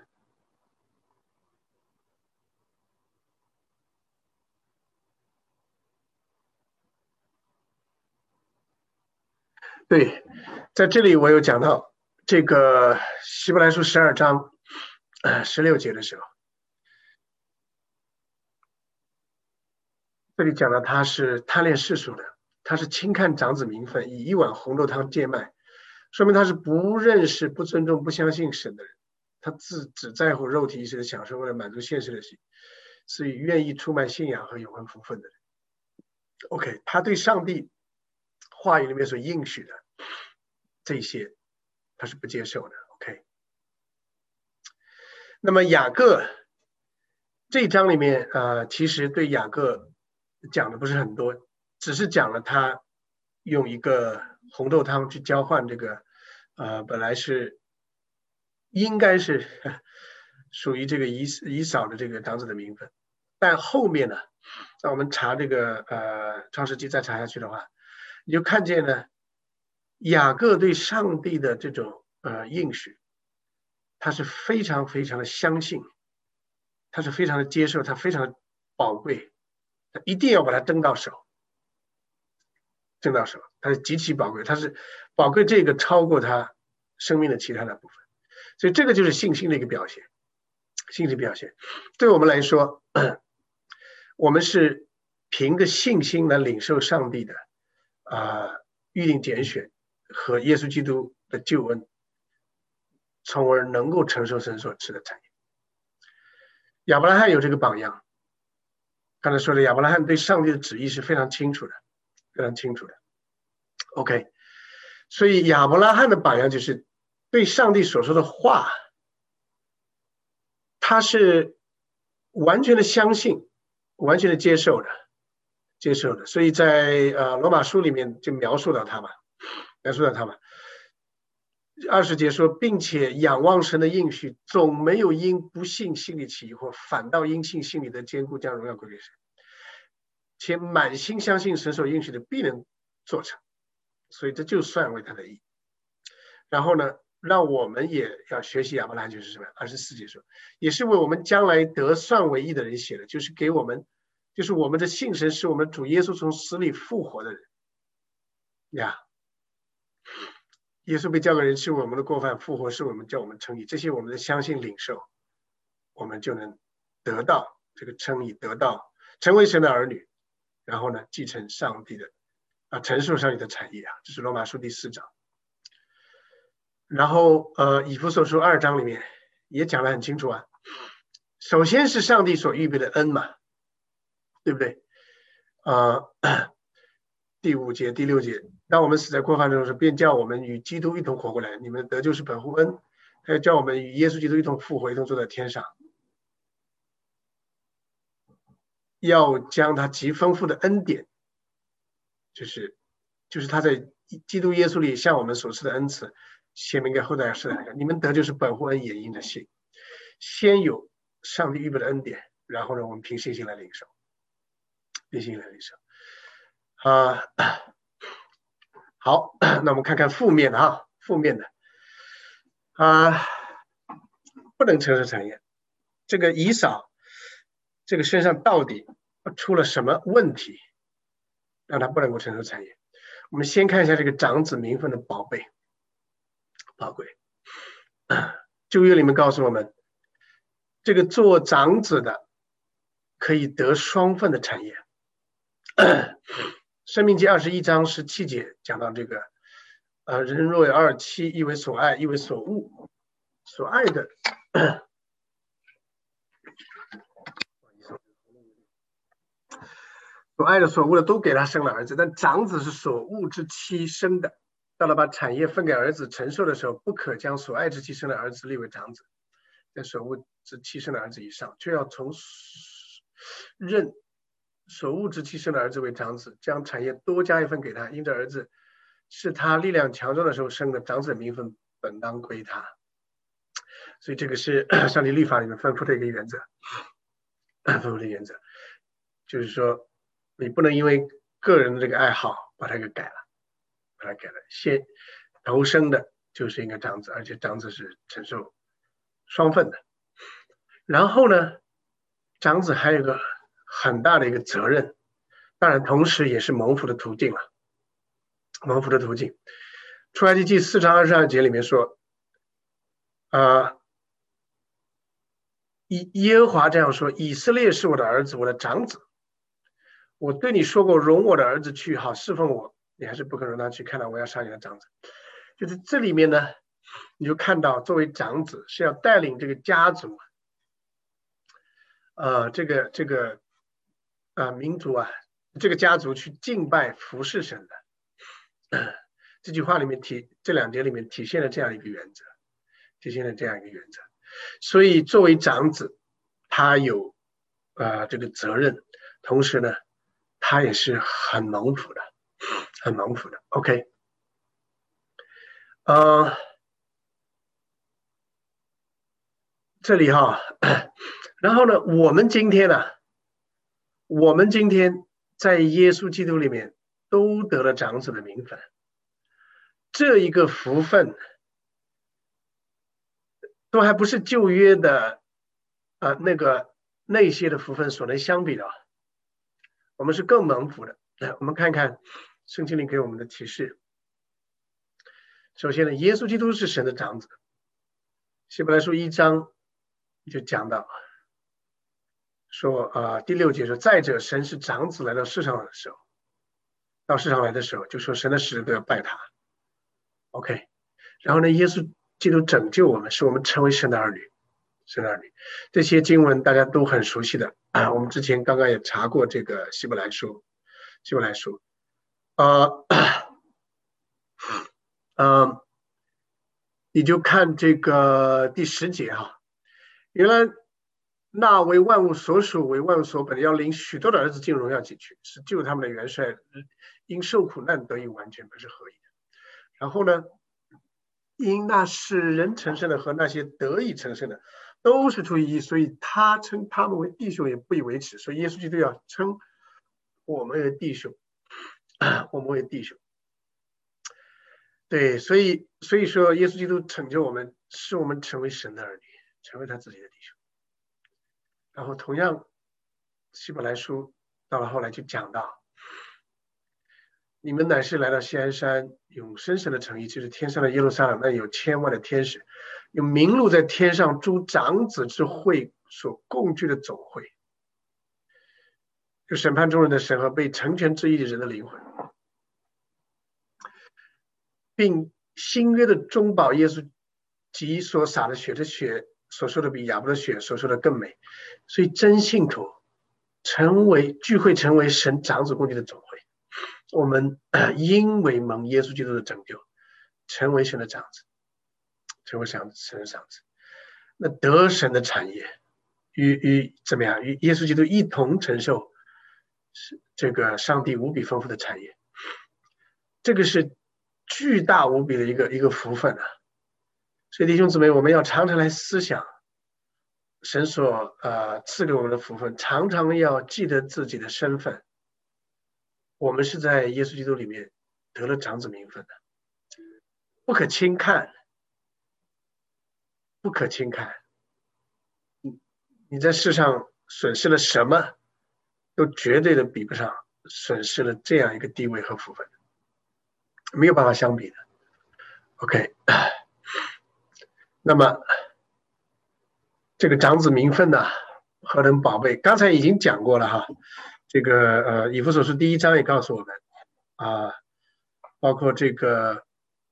对，在这里我有讲到这个希伯来书十二章呃十六节的时候，这里讲到他是贪恋世俗的，他是轻看长子名分，以一碗红豆汤贱卖，说明他是不认识、不尊重、不相信神的人。他自只在乎肉体一时的享受，为了满足现实的心，所以愿意出卖信仰和永恒福分的人。 OK， 他对上帝话语里面所应许的这些，他是不接受的。OK， 那么雅各这一章里面，呃，其实对雅各讲的不是很多，只是讲了他用一个红豆汤去交换这个，呃，本来是应该是属于这个以以扫的这个长子的名分，但后面呢，在我们查这个呃创世纪再查下去的话，你就看见呢，雅各对上帝的这种呃应许，他是非常非常的相信，他是非常的接受，他非常的宝贵，他一定要把它争到手，争到手，他是极其宝贵，他是宝贵这个超过他生命的其他的部分，所以这个就是信心的一个表现，信心表现。对我们来说，我们是凭着信心来领受上帝的啊、呃、预定拣选和耶稣基督的救恩，从而能够承受神所赐的产业。亚伯拉罕有这个榜样，刚才说的亚伯拉罕对上帝的旨意是非常清楚的，非常清楚的。OK， 所以亚伯拉罕的榜样就是对上帝所说的话，他是完全的相信，完全的接受的，接受的。所以在呃罗马书里面就描述到他嘛，描述到他嘛。二十节说，并且仰望神的应许，总没有因不信心里起疑惑，反倒因信心里的坚固，将荣耀归给神，且满心相信神所应许的必能做成，所以这就算为他的义。然后呢，让我们也要学习亚伯拉罕，就是什么？二十四节说，也是为我们将来得算为义的人写的，就是给我们，就是我们的信神是我们主耶稣从死里复活的人呀。耶稣被交给人是我们的过犯，复活是我们叫我们称义，这些我们的相信领受，我们就能得到这个称义，得到成为神的儿女，然后呢，继承上帝的啊，承受上帝的产业啊，这是罗马书第四章。然后呃，以弗所书二章里面也讲得很清楚啊，首先是上帝所预备的恩嘛，对不对？啊、呃，第五节、第六节，当我们死在过犯中的时候，便叫我们与基督一同活过来。你们得救是本乎恩，他要叫我们与耶稣基督一同复活，一同坐在天上，要将他极丰富的恩典，就是就是他在基督耶稣里向我们所赐的恩赐，显明给后代世代看。你们得救是本乎恩，也因着信。先有上帝预备的恩典，然后呢，我们凭信心来领受，凭信心来领受。啊、呃，好，那我们看看负面的啊，负面的啊、呃，不能承受产业。这个以扫，这个身上到底出了什么问题，让他不能够承受产业？我们先看一下这个长子名分的宝贝，宝贵。旧约里面告诉我们，这个做长子的可以得双份的产业。申命记二十一章十七节讲到这个，呃，人若有二妻，一为所爱，一为所恶，所爱的，所爱的所恶的都给他生了儿子，但长子是所恶之妻生的，到了把产业分给儿子承受的时候，不可将所爱之妻生的儿子立为长子，在所恶之妻生的儿子以上，却要从认所恶之妻生的儿子为长子，将产业多加一份给他，因这儿子是他力量强壮的时候生的，长子的名分本当归他。所以这个是上帝律法里面吩咐的一个原则，吩咐的原则就是说，你不能因为个人的这个爱好把它给改了，把它改了。先头生的就是一个长子，而且长子是承受双份的。然后呢，长子还有一个很大的一个责任，当然同时也是蒙福的途径了。蒙福的途径，出埃及记四章二十二节里面说，啊，耶和华这样说：以色列是我的儿子，我的长子。我对你说过，容我的儿子去，好侍奉我，你还是不肯容他去，看到我要杀你的长子。就是这里面呢，你就看到作为长子是要带领这个家族，呃，这个这个呃民族啊， 这个家族去敬拜服侍神的。这句话里面体这两节里面体现了这样一个原则，体现了这样一个原则。所以作为长子，他有呃这个责任，同时呢，他也是很蒙福的，很蒙福的。OK， 呃，这里哈，然后呢，我们今天呢、啊，我们今天在耶稣基督里面都得了长子的名分，这一个福分都还不是旧约的呃那个那些的福分所能相比的，我们是更蒙福的。我们看看圣经里给我们的提示。首先呢，耶稣基督是神的长子。希伯来书一章就讲到说啊、呃，第六节说，再者神是长子来到世上的时候，到世上来的时候，就说神的使者都要拜他。OK， 然后呢，耶稣基督拯救我们，使我们成为神的儿女。神的儿女，这些经文大家都很熟悉的啊。我们之前刚刚也查过这个希伯来书，希伯来书，呃，呃，你就看这个第十节哈，原来那为万物所属、为万物所本，要领许多的儿子进荣耀进去，是救他们的元帅因受苦难得以完全，不是合一的。然后呢，因那使人成圣的和那些得以成圣的，都是出于一，所以他称他们为弟兄，也不以为耻。所以耶稣基督要称我们为弟兄，我们为弟兄。对，所以所以说，耶稣基督拯救我们，使我们成为神的儿女，成为他自己的弟兄。然后同样，希伯来书到了后来就讲到，你们乃是来到锡安山永生神的城邑，就是天上的耶路撒冷，那有千万的天使，有名录在天上诸长子之会所共聚的总会，就审判众人的神和被成全之意的人的灵魂，并新约的中保耶稣及所洒的血，这血所说的比亚伯的血所说的更美，所以真信徒成为聚会，成为神长子共聚的总会。我们因为蒙耶稣基督的拯救，成为神的长子，成为神的长子，那得神的产业，与与怎么样？与耶稣基督一同承受这个上帝无比丰富的产业，这个是巨大无比的一个一个福分啊！所以弟兄姊妹，我们要常常来思想神所呃赐给我们的福分，常常要记得自己的身份。我们是在耶稣基督里面得了长子名分的，不可轻看，不可轻看。你在世上损失了什么，都绝对的比不上损失了这样一个地位和福分，没有办法相比的。OK， 那么这个长子名分呢，何等宝贝？刚才已经讲过了哈。这个呃，以弗所书第一章也告诉我们啊，包括这个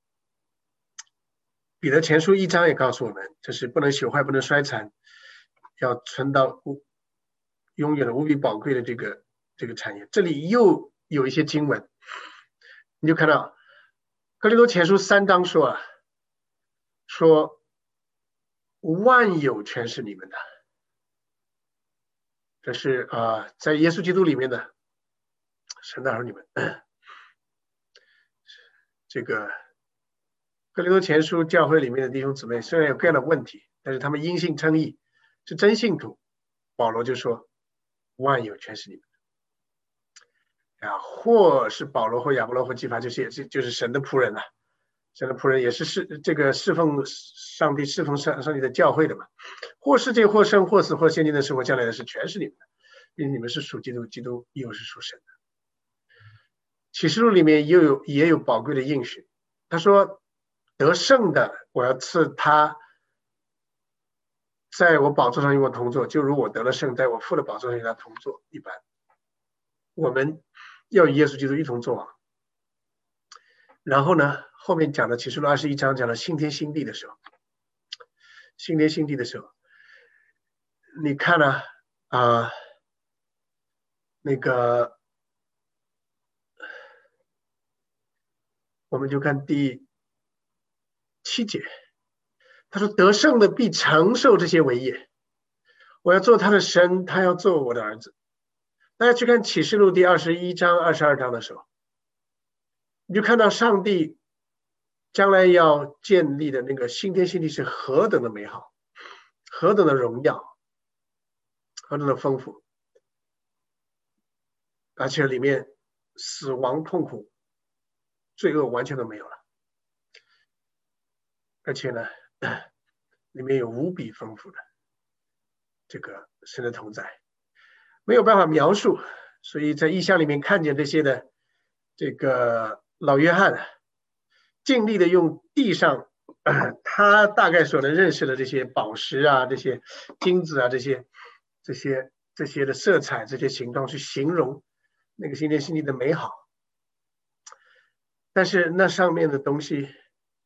彼得前书一章也告诉我们，就是不能朽坏，不能衰残，要存到永远的无比宝贵的这个这个产业。这里又有一些经文，你就看到哥林多前书三章说啊，说万有全是你们的。这是啊、呃，在耶稣基督里面的神的儿女们。这个哥林多前书教会里面的弟兄姊妹虽然有各样的问题，但是他们因信称义，是真信徒。保罗就说：“万有全是你们的。”啊，或是保罗或亚波罗或基法，就是也是就是神的仆人啊，神的仆人也是侍这个侍奉上帝、侍奉上上帝的教会的嘛。或世界，或生，或死，或现今的生活，将来的事，全是你们的，因为你们是属基督，基督又是属神的。启示录里面也有也有宝贵的应许，他说：“得胜的，我要赐他，在我宝座上与我同坐，就如我得了胜，在我父的宝座上与他同坐一般。”我们要与耶稣基督一同作王。然后呢，后面讲的启示录二十一章讲了新天新地的时候，新天新地的时候，你看呢啊、呃，那个我们就看第七节，他说得胜的必承受这些为业，我要做他的神，他要做我的儿子。大家去看启示录第二十一章二十二章的时候，你就看到上帝将来要建立的那个新天新地是何等的美好，何等的荣耀，何等的丰富，而且里面死亡痛苦罪恶完全都没有了，而且呢里面有无比丰富的这个神的同在，没有办法描述。所以在异象里面看见这些的这个老约翰尽力的用地上、呃、他大概所能认识的这些宝石啊，这些金子啊，这些这些这些的色彩，这些形状去形容那个新天新地的美好，但是那上面的东西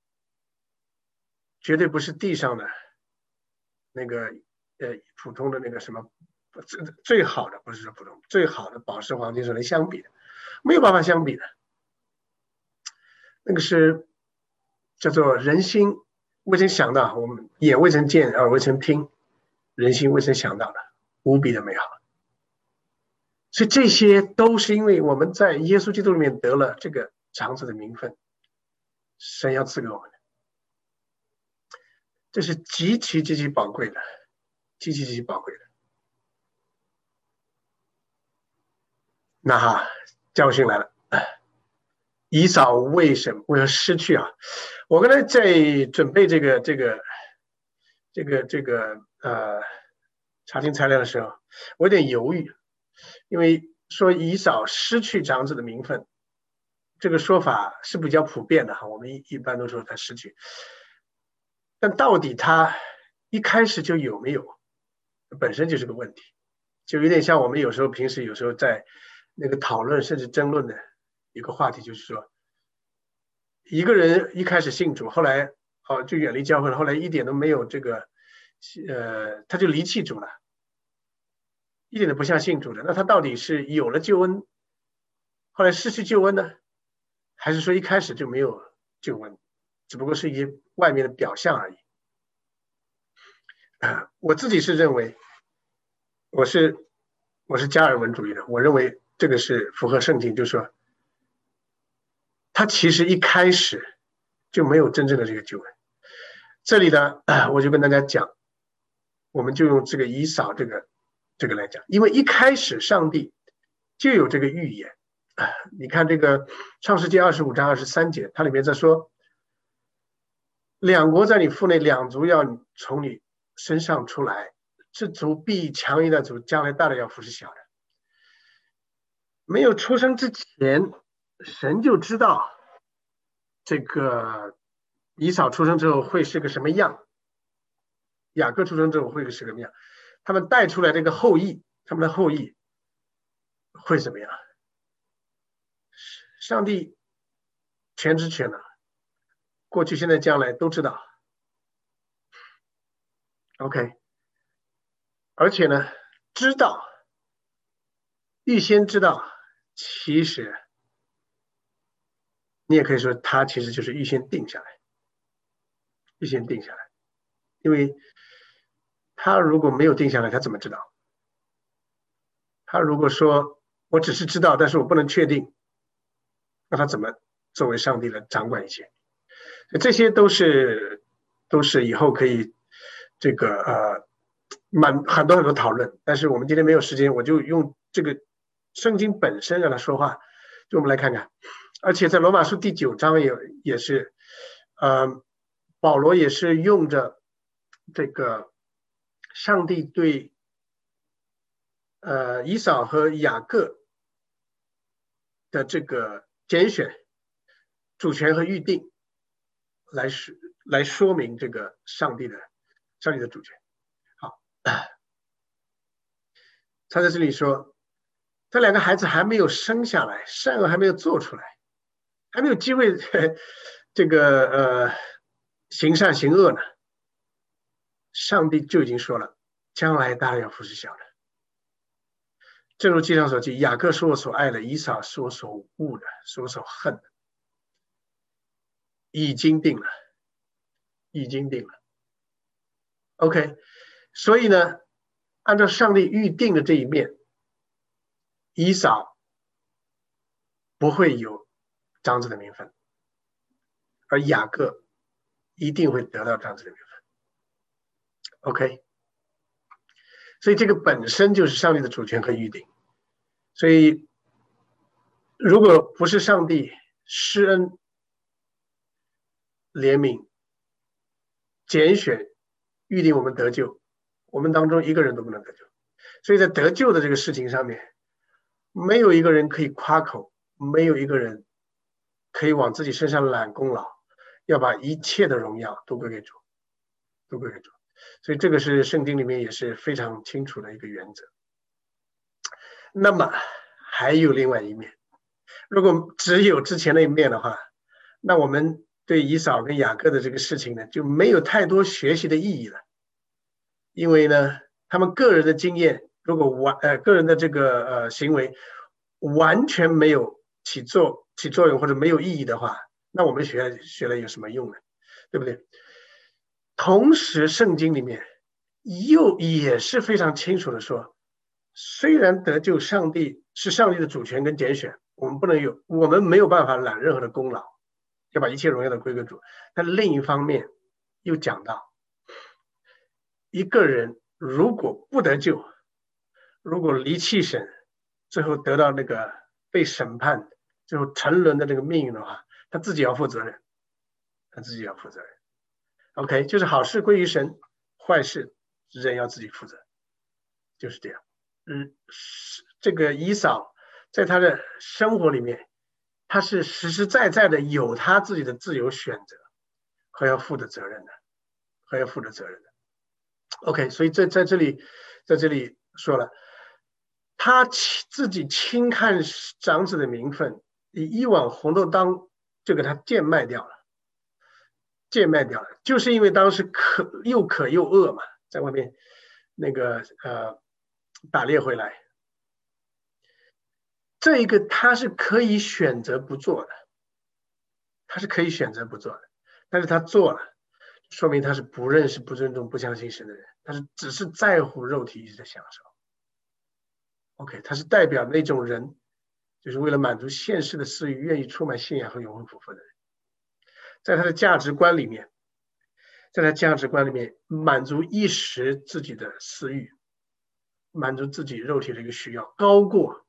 绝对不是地上的那个呃普通的那个什么最好的，不是说普通最好的宝石黄金所能相比的，没有办法相比的。那个是叫做人心未曾想到，我们眼未曾见，耳未曾听，人心未曾想到的无比的美好。所以这些都是因为我们在耶稣基督里面得了这个长子的名分，神要赐给我们的，这是极其极其宝贵的，极其极其宝贵的。那哈，教训来了，以扫为什么为何失去啊？我刚才在准备这个这个这个这个呃查经材料的时候，我有点犹豫，因为说以扫失去长子的名分，这个说法是比较普遍的哈，我们一一般都说他失去，但到底他一开始就有没有，本身就是个问题，就有点像我们有时候平时有时候在那个讨论甚至争论的一个话题，就是说一个人一开始信主，后来哦就远离教会了，后来一点都没有这个呃他就离弃主了，一点都不像信主的，那他到底是有了救恩后来失去救恩呢，还是说一开始就没有救恩，只不过是一些外面的表象而已？啊，我自己是认为我是我是加尔文主义的，我认为这个是符合圣经，就是说他其实一开始就没有真正的这个救恩。这里呢，我就跟大家讲，我们就用这个以扫这个这个来讲，因为一开始上帝就有这个预言。你看这个创世纪二十五章二十三节，它里面在说，两国在你腹内，两族要从你身上出来，这族必强于那族，将来大的要服侍小的。没有出生之前，神就知道这个以扫出生之后会是个什么样，雅各出生之后会是个什么样，他们带出来这个后裔，他们的后裔会怎么样？上帝全知全能，过去现在将来都知道。 OK， 而且呢知道预先知道，其实你也可以说他其实就是预先定下来，预先定下来，因为他如果没有定下来，他怎么知道？他如果说我只是知道，但是我不能确定，那他怎么作为上帝来掌管一切？这些都是都是以后可以这个呃蛮很多很多讨论，但是我们今天没有时间，我就用这个圣经本身让他说话。就我们来看看，而且在罗马书第九章也也是，呃，保罗也是用着这个上帝对呃以扫和雅各的这个拣选、主权和预定来说来说明这个上帝的上帝的主权。好，他在这里说，这两个孩子还没有生下来，善恶还没有做出来，还没有机会这个呃行善行恶呢，上帝就已经说了，将来大家要服侍小的。正如经上所记，雅各是我所爱的，以扫是我所恶的，是我所恨的。 已经定了，已经定了。OK， 所以呢，按照上帝预定的这一面，以扫不会有长子的名分，而雅各一定会得到长子的名分。OK， 所以这个本身就是上帝的主权和预定。所以，如果不是上帝施恩、怜悯、拣选、预定我们得救，我们当中一个人都不能得救。所以在得救的这个事情上面，没有一个人可以夸口，没有一个人可以往自己身上揽功劳，要把一切的荣耀都归给主，都归给主。所以这个是圣经里面也是非常清楚的一个原则。那么还有另外一面，如果只有之前那一面的话，那我们对以扫跟雅各的这个事情呢，就没有太多学习的意义了。因为呢，他们个人的经验，如果完呃个人的这个呃行为完全没有起作起作用或者没有意义的话，那我们学学了有什么用呢？对不对？同时，圣经里面又也是非常清楚的说，虽然得救，上帝是上帝的主权跟拣选，我们不能有，我们没有办法揽任何的功劳，要把一切荣耀都归给主。但另一方面又讲到，一个人如果不得救，如果离弃神，最后得到那个被审判，最后沉沦的那个命运的话，他自己要负责任，他自己要负责任。OK， 就是好事归于神，坏事人要自己负责，就是这样。嗯，这个以扫在他的生活里面，他是实实在在的有他自己的自由选择和要负的责任的，和要负的责任的。OK， 所以在在这里，在这里说了，他自己轻看长子的名分，以一碗红豆汤就给他贱卖掉了。贱卖掉了，就是因为当时渴又渴又饿嘛，在外面那个呃打猎回来，这一个他是可以选择不做的，他是可以选择不做的，但是他做了，说明他是不认识、不尊重、不相信神的人，他是只是在乎肉体一直在享受。OK， 他是代表那种人，就是为了满足现世的私欲，愿意出卖信仰和永恒福分的人。在他的价值观里面，在他价值观里面，满足一时自己的私欲，满足自己肉体的一个需要，高过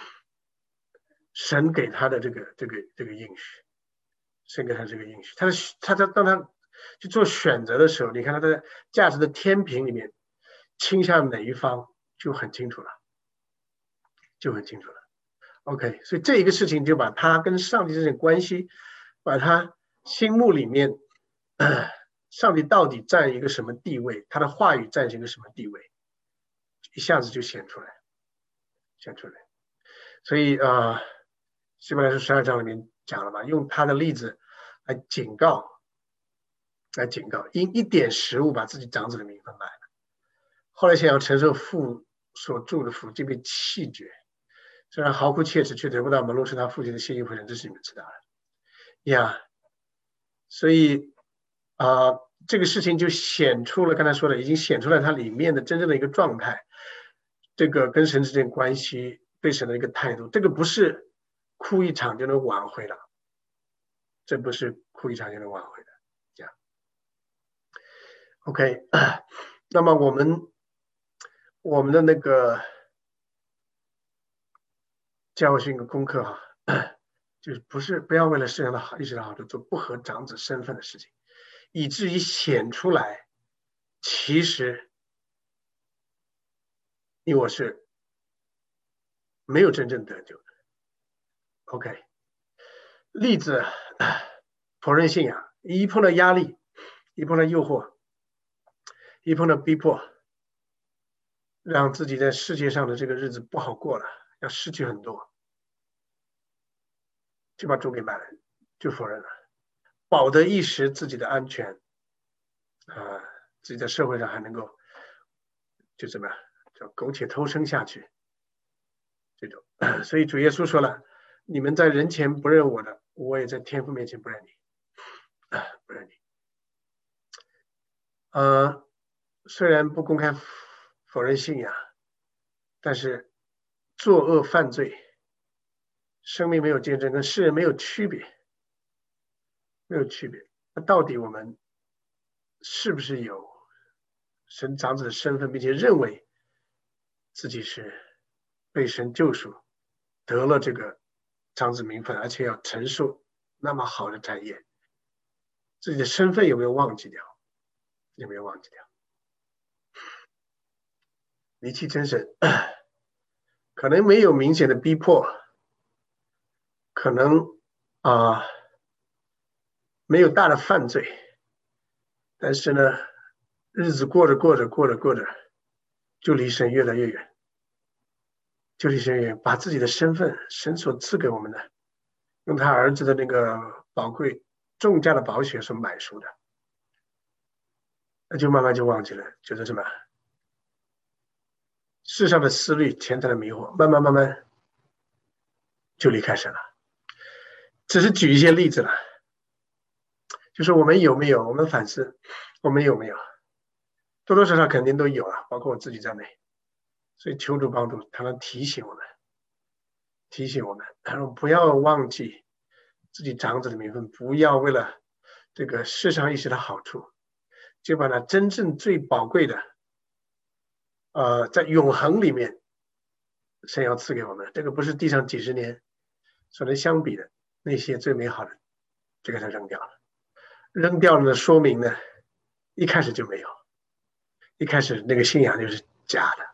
神给他的这个这个这个应许，神给他这个应许。他的他在当他去做选择的时候，你看他的价值的天平里面倾向哪一方就很清楚了，就很清楚了。OK， 所以这一个事情就把他跟上帝这种关系，把他心目里面，呃，上帝到底占一个什么地位，他的话语占一个什么地位，一下子就显出来，显出来。所以啊，呃，希伯来书十二章里面讲了嘛，用他的例子来警告，来警告，因一点食物把自己长子的名分卖了，后来想要承受父所祝的福，就被弃绝。虽然豪哭切齿，却得不到门路是他父亲的谢应回人，这是你们知道的呀。所以啊，呃，这个事情就显出了，刚才说的，已经显出了它里面的真正的一个状态，这个跟神之间关系，对神的一个态度，这个不是哭一场就能挽回的，这不是哭一场就能挽回的。这样 ，OK， 那么我们我们的那个教会是一个功课哈，就是不是不要为了世上的好一时的好处做不合长子身份的事情，以至于显出来，其实你我是没有真正得救的。OK， 例子否认信仰，一碰到压力，一碰到诱惑，一碰到逼迫，让自己在世界上的这个日子不好过了，要失去很多，就把主给卖了，就否认了，保得一时自己的安全，啊，呃，自己在社会上还能够就怎么样，叫苟且偷生下去，这种。所以主耶稣说了，你们在人前不认我的，我也在天父面前不认你。 不认你。呃，虽然不公开否认信仰，但是作恶犯罪，生命没有见证，跟世人没有区别，没有区别。那到底我们是不是有神长子的身份，并且认为自己是被神救赎，得了这个长子名分，而且要承受那么好的产业，自己的身份有没有忘记掉？有没有忘记掉？离弃真神，可能没有明显的逼迫，可能啊、呃、没有大的犯罪，但是呢，日子过着过着过着过着，就离神越来越远，就离神越远，把自己的身份，神所赐给我们的，用他儿子的那个宝贵重价的宝血所买赎的，那就慢慢就忘记了，觉得什么？世上的思虑、钱财的迷惑，慢慢慢慢就离开神了。只是举一些例子了，就是我们有没有，我们反思，我们有没有，多多少少肯定都有啊，包括我自己在内。所以求主帮助，他能提醒我们，提醒我们，他说不要忘记自己长子的名分，不要为了这个世上一时的好处，就把那真正最宝贵的，呃，在永恒里面，神要赐给我们，这个不是地上几十年所能相比的那些最美好的，就给他扔掉了。扔掉了的说明呢，一开始就没有，一开始那个信仰就是假的，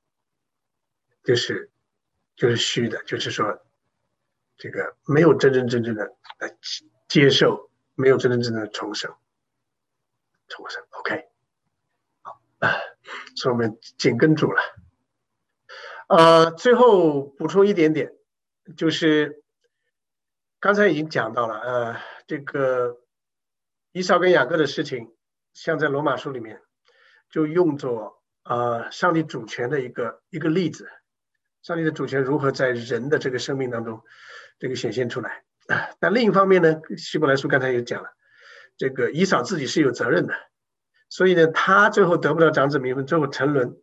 就是就是虚的，就是说这个没有真真正正的接受，没有真真正正的重生，重生。OK， 好，所以我们紧跟主了。呃，最后补充一点点，就是刚才已经讲到了，呃，这个以扫跟雅各的事情，像在罗马书里面就用作呃上帝主权的一个一个例子，上帝的主权如何在人的这个生命当中这个显现出来。但另一方面呢，希伯来书刚才也讲了，这个以扫自己是有责任的，所以呢，他最后得不到长子名分，最后沉沦，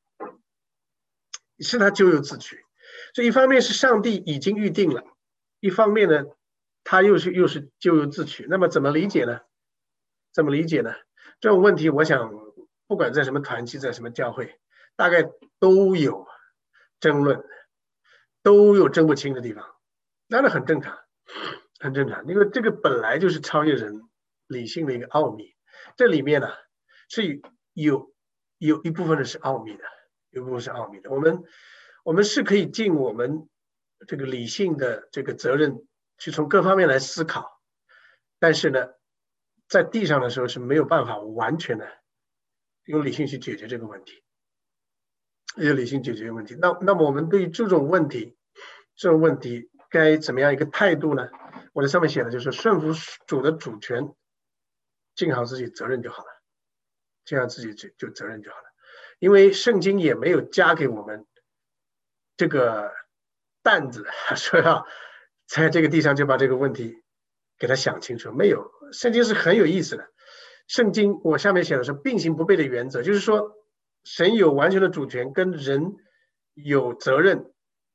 是他咎由自取。所以一方面是上帝已经预定了，一方面呢，他又是又是咎由自取。那么怎么理解呢？怎么理解呢？这种问题，我想不管在什么团体，在什么教会，大概都有争论，都有争不清的地方，当然很正常，很正常，因为这个本来就是超越人理性的一个奥秘，这里面呢是有有一部分的是奥秘的，有一部分是奥秘的。我们我们是可以尽我们这个理性的这个责任，去从各方面来思考，但是呢，在地上的时候是没有办法完全的用理性去解决这个问题，用理性解决问题。那那么我们对于这种问题，这种问题该怎么样一个态度呢？我在上面写的就是顺服主的主权，尽好自己责任就好了，尽好自己就就责任就好了。因为圣经也没有加给我们这个担子，说要在这个地上就把这个问题给他想清楚，没有。圣经是很有意思的，圣经我下面写的是并行不悖的原则，就是说神有完全的主权，跟人有责任，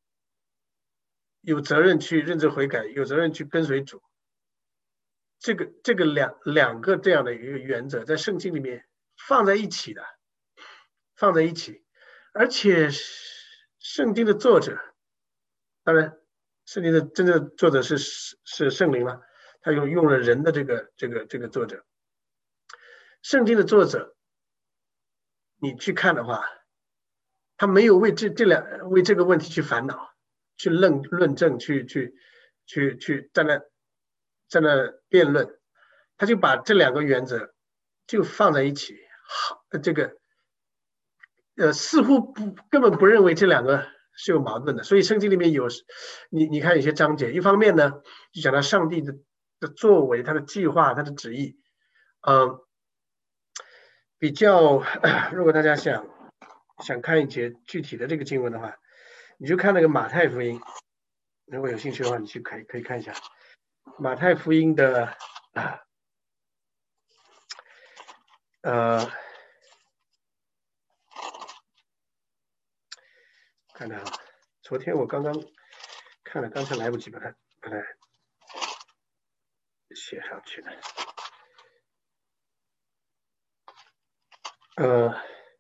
有责任去认罪悔改，有责任去跟随主。这个这个两两个这样的一个原则，在圣经里面放在一起的，放在一起，而且圣经的作者，当然，圣经的真正的作者是是圣灵了，他用用了人的这个这个这个作者。圣经的作者，你去看的话，他没有为这这两为这个问题去烦恼，去论论证，去去去去在那在那辩论，他就把这两个原则就放在一起，好，这个呃似乎不根本不认为这两个是有矛盾的，所以圣经里面有你你看有些章节，一方面呢就讲到上帝的的作为，他的计划，他的旨意，嗯、呃。比较，如果大家想想看一节具体的这个经文的话，你就看那个马太福音，如果有兴趣的话，你去可以可以看一下马太福音的呃，看看啊，昨天我刚刚看了，刚才来不及把它把它写上去了。呃，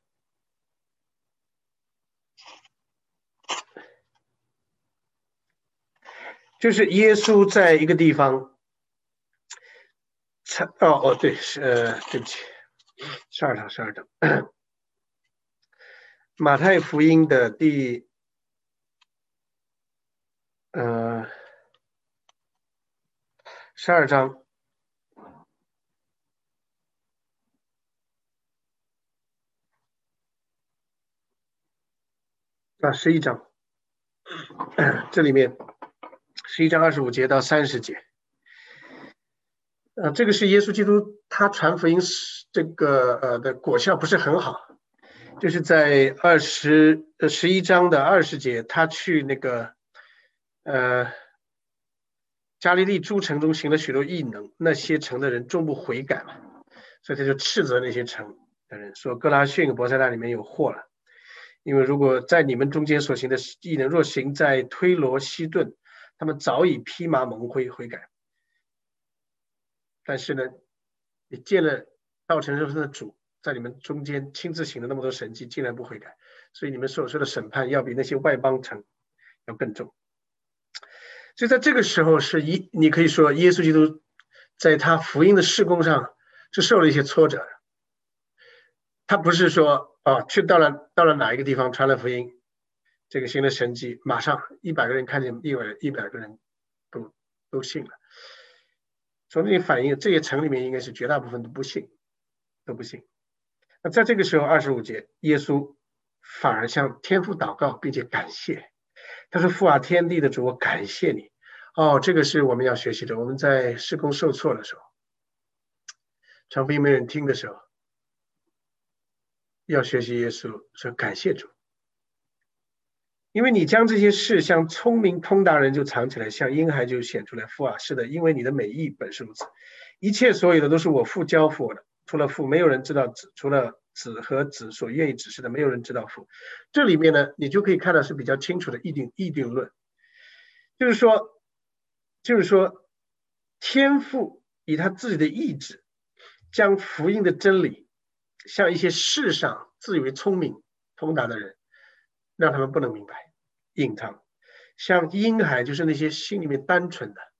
就是耶稣在一个地方，哦哦对，是呃，对不起，十二章十二章，马太福音的第呃十二章。啊，十一章，这里面十一章二十五节到三十节，呃，这个是耶稣基督他传福音这个呃的果效不是很好，就是在二十呃十一章的二十节，他去那个呃加利利诸城中行了许多异能，那些城的人终不悔改嘛，所以他就斥责那些城的人说：哥拉汛、伯赛大里面有祸了。因为如果在你们中间所行的异能，若行在推罗、西顿，他们早已披麻蒙灰悔改。但是呢，你见了道成肉身的主，在你们中间亲自行了那么多神迹，竟然不悔改，所以你们所受的审判要比那些外邦城要更重。所以在这个时候，是一你可以说耶稣基督在他福音的事工上是受了一些挫折的。他不是说哦，去到了到了哪一个地方传了福音，这个行了神迹，马上一百个人看见，一百一百个人都都信了。从这里反映，这些城里面应该是绝大部分都不信，都不信。那在这个时候，二十五节，耶稣反而向天父祷告，并且感谢。他说：“父啊，天地的主，我感谢你。”哦，这个是我们要学习的。我们在事工受挫的时候，传福音没人听的时候，要学习耶稣说感谢主。因为你将这些事像聪明通达人就藏起来，像婴孩就显出来。父啊，是的，因为你的美意本是如此。一切所有的都是我父交付我的，除了父，没有人知道子；除了子和子所愿意指示的，没有人知道父。这里面呢，你就可以看到是比较清楚的议定议定论，就是说，就是说，天父以他自己的意志，将福音的真理，向一些世上自以为聪明通达的人，让他们不能明白，隐藏，像婴孩，就是那些心里面单纯的、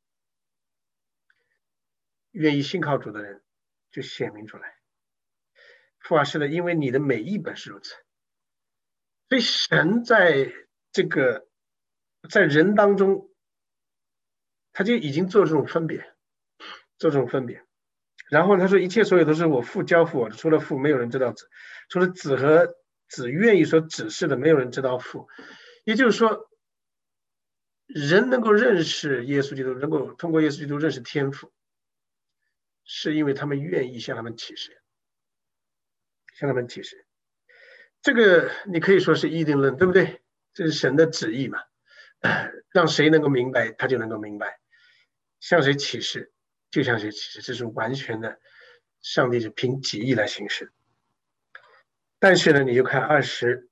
愿意信靠主的人，就显明出来。父啊，是的，因为你的美意本是如此。所以神在这个在人当中，他就已经做这种分别，做这种分别。然后他说：“一切所有都是我父交付我的，除了父，没有人知道子；除了子和子愿意所指示的，没有人知道父。”也就是说，人能够认识耶稣基督，能够通过耶稣基督认识天父，是因为他们愿意向他们启示，向他们启示。这个你可以说是议定论，对不对？这是神的旨意嘛，让谁能够明白，他就能够明白；向谁启示，就向谁启示。这是完全的，上帝是凭己意来行事。但是呢，你就看二十，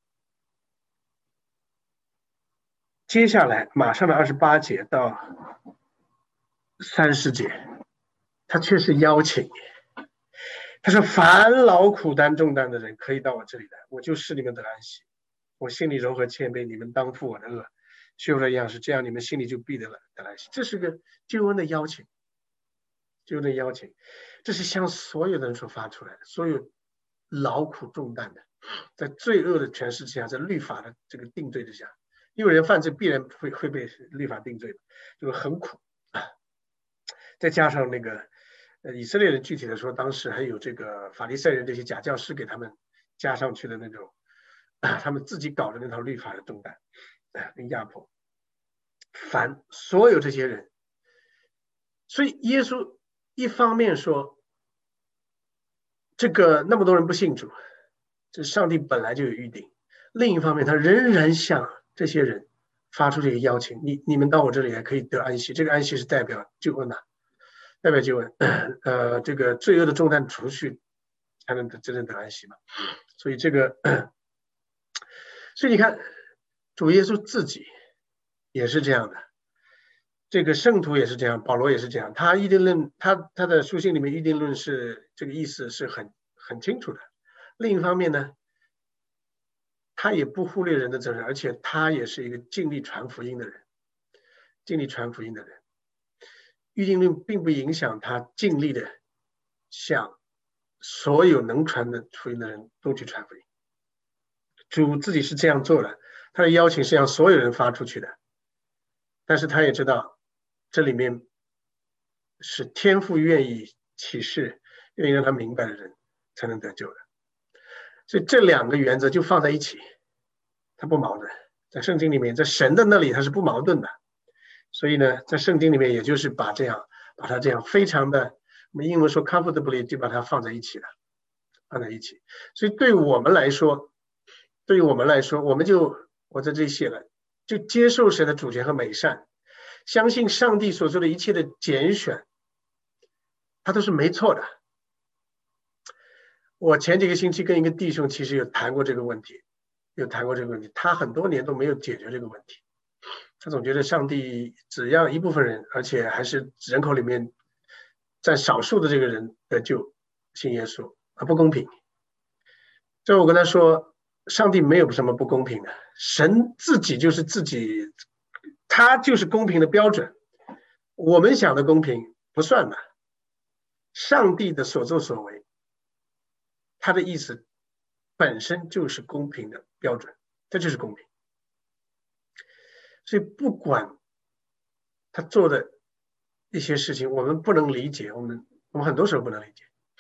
接下来马上的二十八节到三十节，他却是邀请。他说：“凡劳苦担重担的人，可以到我这里来，我就使你们得安息。我心里柔和谦卑，你们当负我的恶，学我的样式，这样你们心里就必得了得安息。”这是个救恩的邀请，救恩的邀请，这是向所有的人所发出来的，所有劳苦重担的，在罪恶的权势之下，在律法的这个定罪之下，因为人犯罪必然会会被律法定罪，就是很苦啊。再加上那个。呃，以色列人具体的说，当时还有这个法利赛人这些假教师给他们加上去的那种，啊、他们自己搞的那套律法的重担，啊、跟压迫，凡所有这些人，所以耶稣一方面说，这个那么多人不信主，这上帝本来就有预定；另一方面，他仍然向这些人发出这个邀请：你你们到我这里来，可以得安息。这个安息是代表救恩呐。代表救恩，呃，这个罪恶的重担除去， 才能真正得安息嘛。所以这个，所以你看，主耶稣自己也是这样的，这个圣徒也是这样，保罗也是这样。他预定论，他他的书信里面预定论是这个意思是很很清楚的。另一方面呢，他也不忽略人的责任，而且他也是一个尽力传福音的人，尽力传福音的人。预定论并不影响他尽力的向所有能传的福音的人都去传福音。主自己是这样做的，他的邀请是让所有人发出去的，但是他也知道这里面是天父愿意启示，愿意让他明白的人才能得救的。所以这两个原则就放在一起，它不矛盾。在圣经里面，在神的那里它是不矛盾的。所以呢，在圣经里面，也就是把这样把它这样非常的，我们英文说 comfortably 就把它放在一起了，放在一起。所以对我们来说，对于我们来说，我们就我在这里写了，就接受神的主权和美善，相信上帝所做的一切的拣选，它都是没错的。我前几个星期跟一个弟兄其实有谈过这个问题，有谈过这个问题，他很多年都没有解决这个问题。他总觉得上帝只让一部分人，而且还是人口里面占少数的这个人得救信耶稣，啊，不公平。所以我跟他说，上帝没有什么不公平的，神自己就是自己，他就是公平的标准。我们想的公平不算的，上帝的所作所为，他的意思本身就是公平的标准，这就是公平。所以不管他做的一些事情我们不能理解，我们我们很多时候不能理解，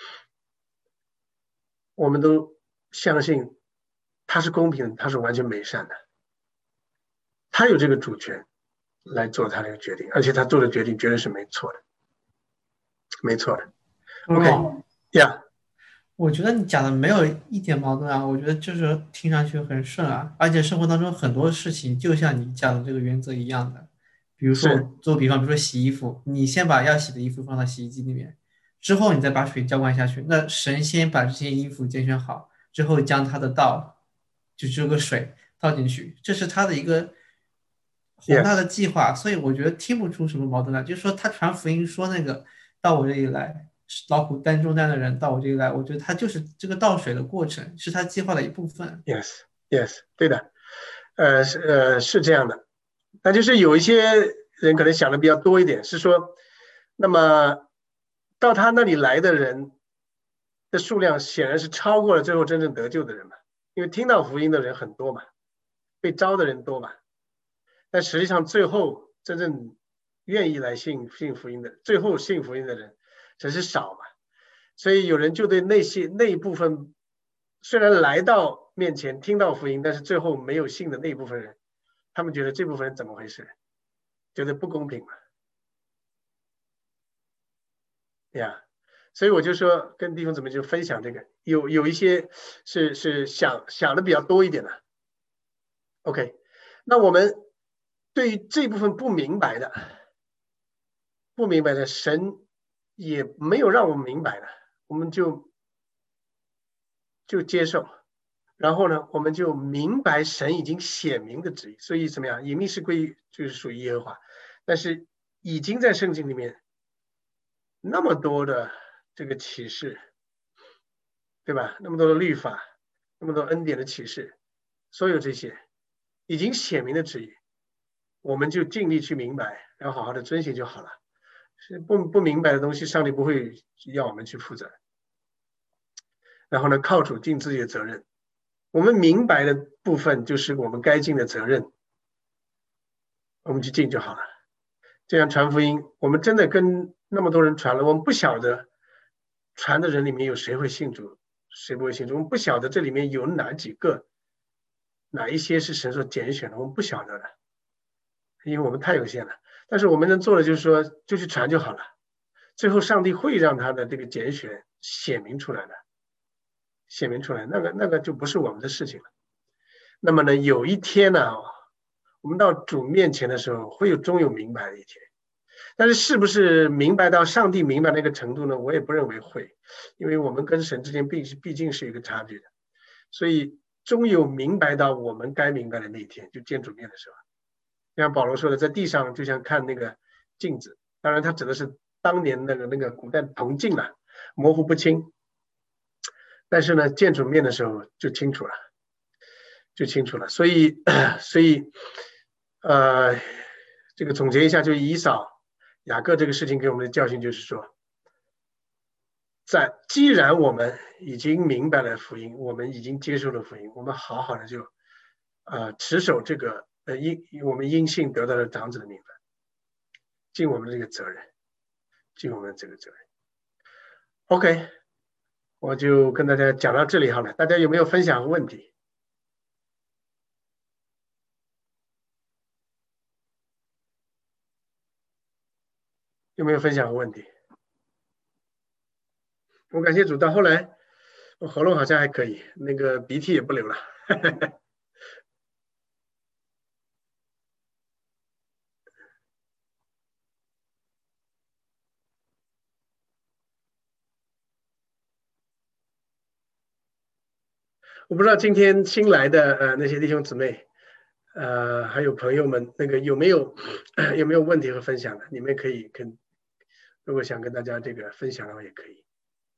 我们都相信他是公平的，他是完全美善的，他有这个主权来做他这个决定，而且他做的决定绝对是没错的，没错的。OK， 呀、yeah 我觉得你讲的没有一点矛盾啊，我觉得就是听上去很顺啊，而且生活当中很多事情就像你讲的这个原则一样的，比如说是我做比方，比如说洗衣服，你先把要洗的衣服放到洗衣机里面，之后你再把水浇灌下去，那神先把这些衣服拣选好，之后将它的道，就这个水倒进去，这是他的一个宏大 yes 的计划，所以我觉得听不出什么矛盾来。就是说他传福音说那个到我这里来，劳苦担重担的人到我这里来，我觉得他就是这个倒水的过程，是他计划的一部分。 yes yes 对的，呃是呃是这样的。那就是有一些人可能想的比较多一点，是说那么到他那里来的人的数量显然是超过了最后真正得救的人嘛，因为听到福音的人很多嘛，被招的人多嘛，但实际上最后真正愿意来信信福音的，最后信福音的人只是少嘛，所以有人就对那些那一部分虽然来到面前听到福音，但是最后没有信的那一部分人，他们觉得这部分人怎么回事，觉得不公平嘛，呀、yeah 所以我就说跟弟兄姊妹就分享这个，有有一些是是想想的比较多一点的。OK， 那我们对于这部分不明白的，不明白的，神也没有让我们明白的，我们就就接受，然后呢，我们就明白神已经显明的旨意。所以怎么样，隐秘是归就是属于耶和华，但是已经在圣经里面那么多的这个启示，对吧？那么多的律法，那么多恩典的启示，所有这些已经显明的旨意，我们就尽力去明白，然后好好的遵循就好了。是不不明白的东西，上帝不会要我们去负责。然后呢，靠主尽自己的责任。我们明白的部分就是我们该尽的责任，我们去尽就好了。这样传福音，我们真的跟那么多人传了，我们不晓得传的人里面有谁会信主，谁不会信主，我们不晓得这里面有哪几个，哪一些是神所拣选的，我们不晓得的，因为我们太有限了。但是我们能做的就是说，就去传就好了。最后，上帝会让他的这个拣选显明出来的，显明出来，那个那个就不是我们的事情了。那么呢，有一天呢，我们到主面前的时候，会有终有明白的一天。 但是是不是明白到上帝明白那个程度呢？我也不认为会，因为我们跟神之间毕毕竟是有一个差距的，所以终有明白到我们该明白的那一天，就见主面的时候。像保罗说的，在地上就像看那个镜子，当然他指的是当年那个那个古代铜镜啊，模糊不清。但是呢，见主面的时候就清楚了，就清楚了。所以，所以，呃，这个总结一下，就以扫、雅各这个事情给我们的教训就是说，在既然我们已经明白了福音，我们已经接受了福音，我们好好的就，呃，持守这个呃因我们因信得到了长子的名分，尽我们这个责任，尽我们这个责任。OK。我就跟大家讲到这里好了，大家有没有分享问题？有没有分享问题？我感谢主，到后来我喉咙好像还可以，那个鼻涕也不流了。我不知道今天新来的呃那些弟兄姊妹，呃还有朋友们，那个有没有有没有问题和分享的？你们可以跟，如果想跟大家这个分享的话，也可以。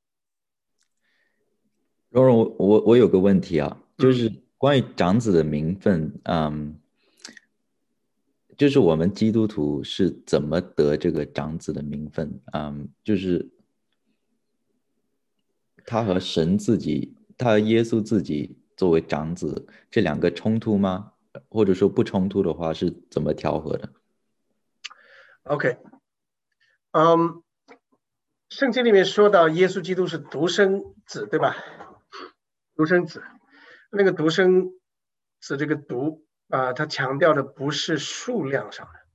蓉蓉，我我我有个问题啊，就是关于长子的名分，嗯，就是我们基督徒是怎么得这个长子的名分？嗯，就是他和神自己，他和耶稣自己作为长子，这两个冲突吗？或者说不冲突的话，是怎么调和的 OK， 嗯，圣经里面说到耶稣基督是独生子，对吧？独生子，那个独生子这个独啊、呃，他强调的不是数量上的，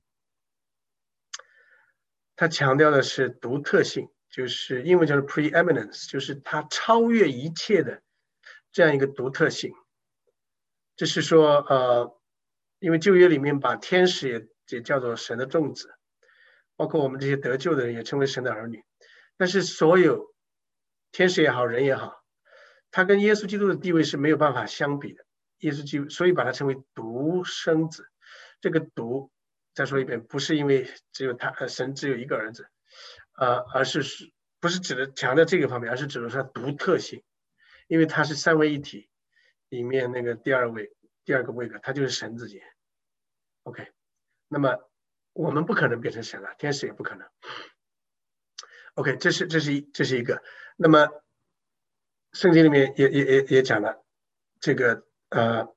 他强调的是独特性，就是英文叫做 preeminence， 就是他超越一切的这样一个独特性。这是说，呃，因为旧约里面把天使也也叫做神的众子，包括我们这些得救的人也称为神的儿女。但是所有天使也好，人也好，他跟耶稣基督的地位是没有办法相比的。耶稣基督，所以把他称为独生子。这个独，再说一遍，不是因为只有他，呃，神只有一个儿子，呃，而是不是指的强调这个方面，而是指的是他独特性，因为他是三位一体里面那个第二位，第二个位格，他就是神自己。OK， 那么我们不可能变成神了，天使也不可能。OK， 这是这是一这是一个。那么圣经里面也也也也讲了这个呃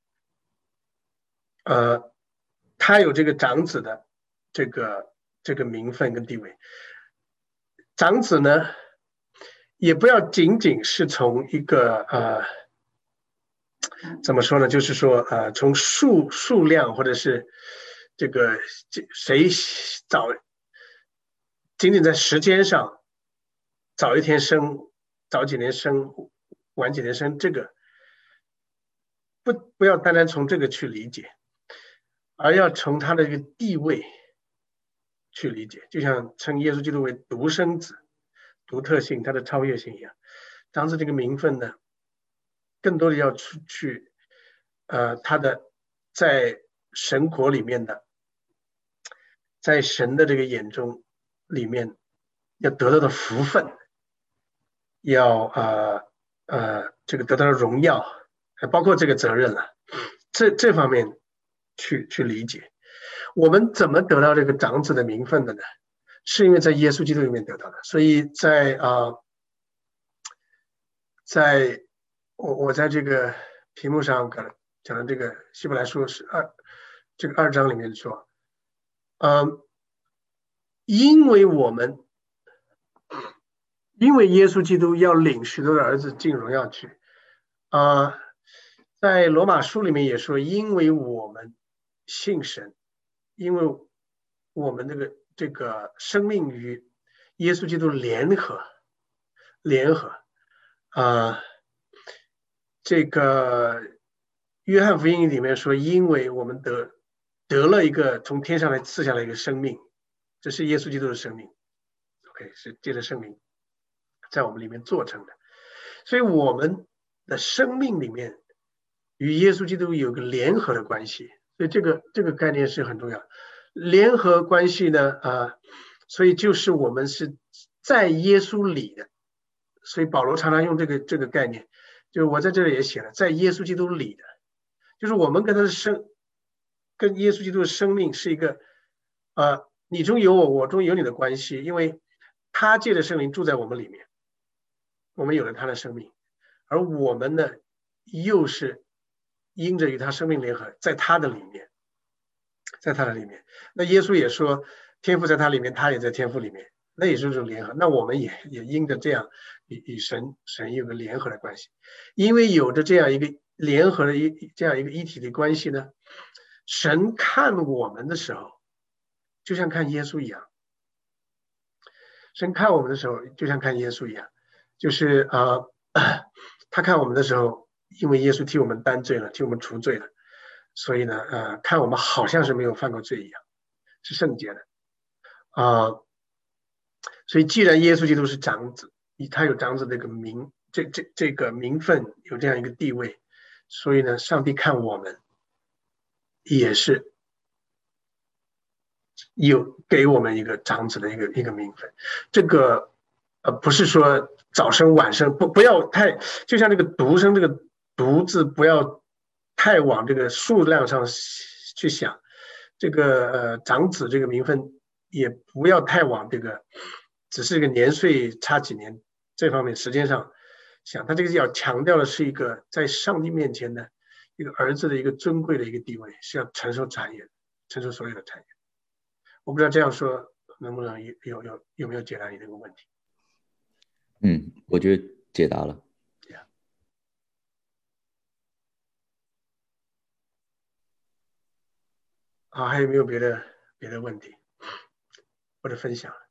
呃，他有这个长子的这个这个名分跟地位。长子呢，也不要仅仅是从一个呃怎么说呢，就是说呃从数数量或者是这个谁早仅仅在时间上早一天生，早几年生，晚几年生，这个不不要单单从这个去理解，而要从他的一个地位去理解，就像称耶稣基督为独生子，独特性，他的超越性一样。长子这个名分呢，更多的要出去，呃，他的在神国里面的，在神的这个眼中里面要得到的福分，要呃呃这个得到的荣耀，包括这个责任了，这这方面去去理解。我们怎么得到这个长子的名分的呢？是因为在耶稣基督里面得到的。所以在啊、呃，在我我在这个屏幕上讲的这个希伯来书是二这个二章里面说，嗯、呃，因为我们因为耶稣基督要领许多的儿子进荣耀去啊、呃，在罗马书里面也说，因为我们信神，因为我们这个这个生命与耶稣基督联合联合啊、呃，这个约翰福音里面说，因为我们得得了一个从天上来赐下来一个生命， 这是耶稣基督的生命 ，OK， 是借着圣灵在我们里面做成的。所以我们的生命里面与耶稣基督有个联合的关系，所以这个这个概念是很重要。联合关系呢，呃，所以就是我们是在耶稣里的，所以保罗常常用这个这个概念，就是我在这里也写了，在耶稣基督里的，就是我们跟他的生，跟耶稣基督的生命是一个，呃，你中有我，我中有你的关系，因为他借着圣灵住在我们里面，我们有了他的生命，而我们呢，又是因着与他生命联合，在他的里面。在他的里面，那耶稣也说，天父在他里面，他也在天父里面，那也是这种联合。那我们也也因着这样与与神神有个联合的关系，因为有着这样一个联合的一这样一个一体的关系呢，神看我们的时候，就像看耶稣一样。神看我们的时候，就像看耶稣一样，就是啊、呃，他看我们的时候，因为耶稣替我们担罪了，替我们除罪了。所以呢，呃，看我们好像是没有犯过罪一样，是圣洁的，啊、呃，所以既然耶稣基督是长子，他有长子这个名，这这这个名分，有这样一个地位，所以呢，上帝看我们也是有给我们一个长子的一个一个名分，这个呃不是说早生晚生，不不要太，就像这个独生这个独字不要。太往这个数量上去想，这个呃长子这个名分也不要太往这个只是一个年岁差几年这方面时间上想，他这个要强调的是一个在上帝面前的一个儿子的一个尊贵的一个地位，是要承受产业，承受所有的产业。我不知道这样说能不能有有有有没有解答你这个问题？ 嗯，我觉得解答了。 好，还有没有别的别的问题或者分享？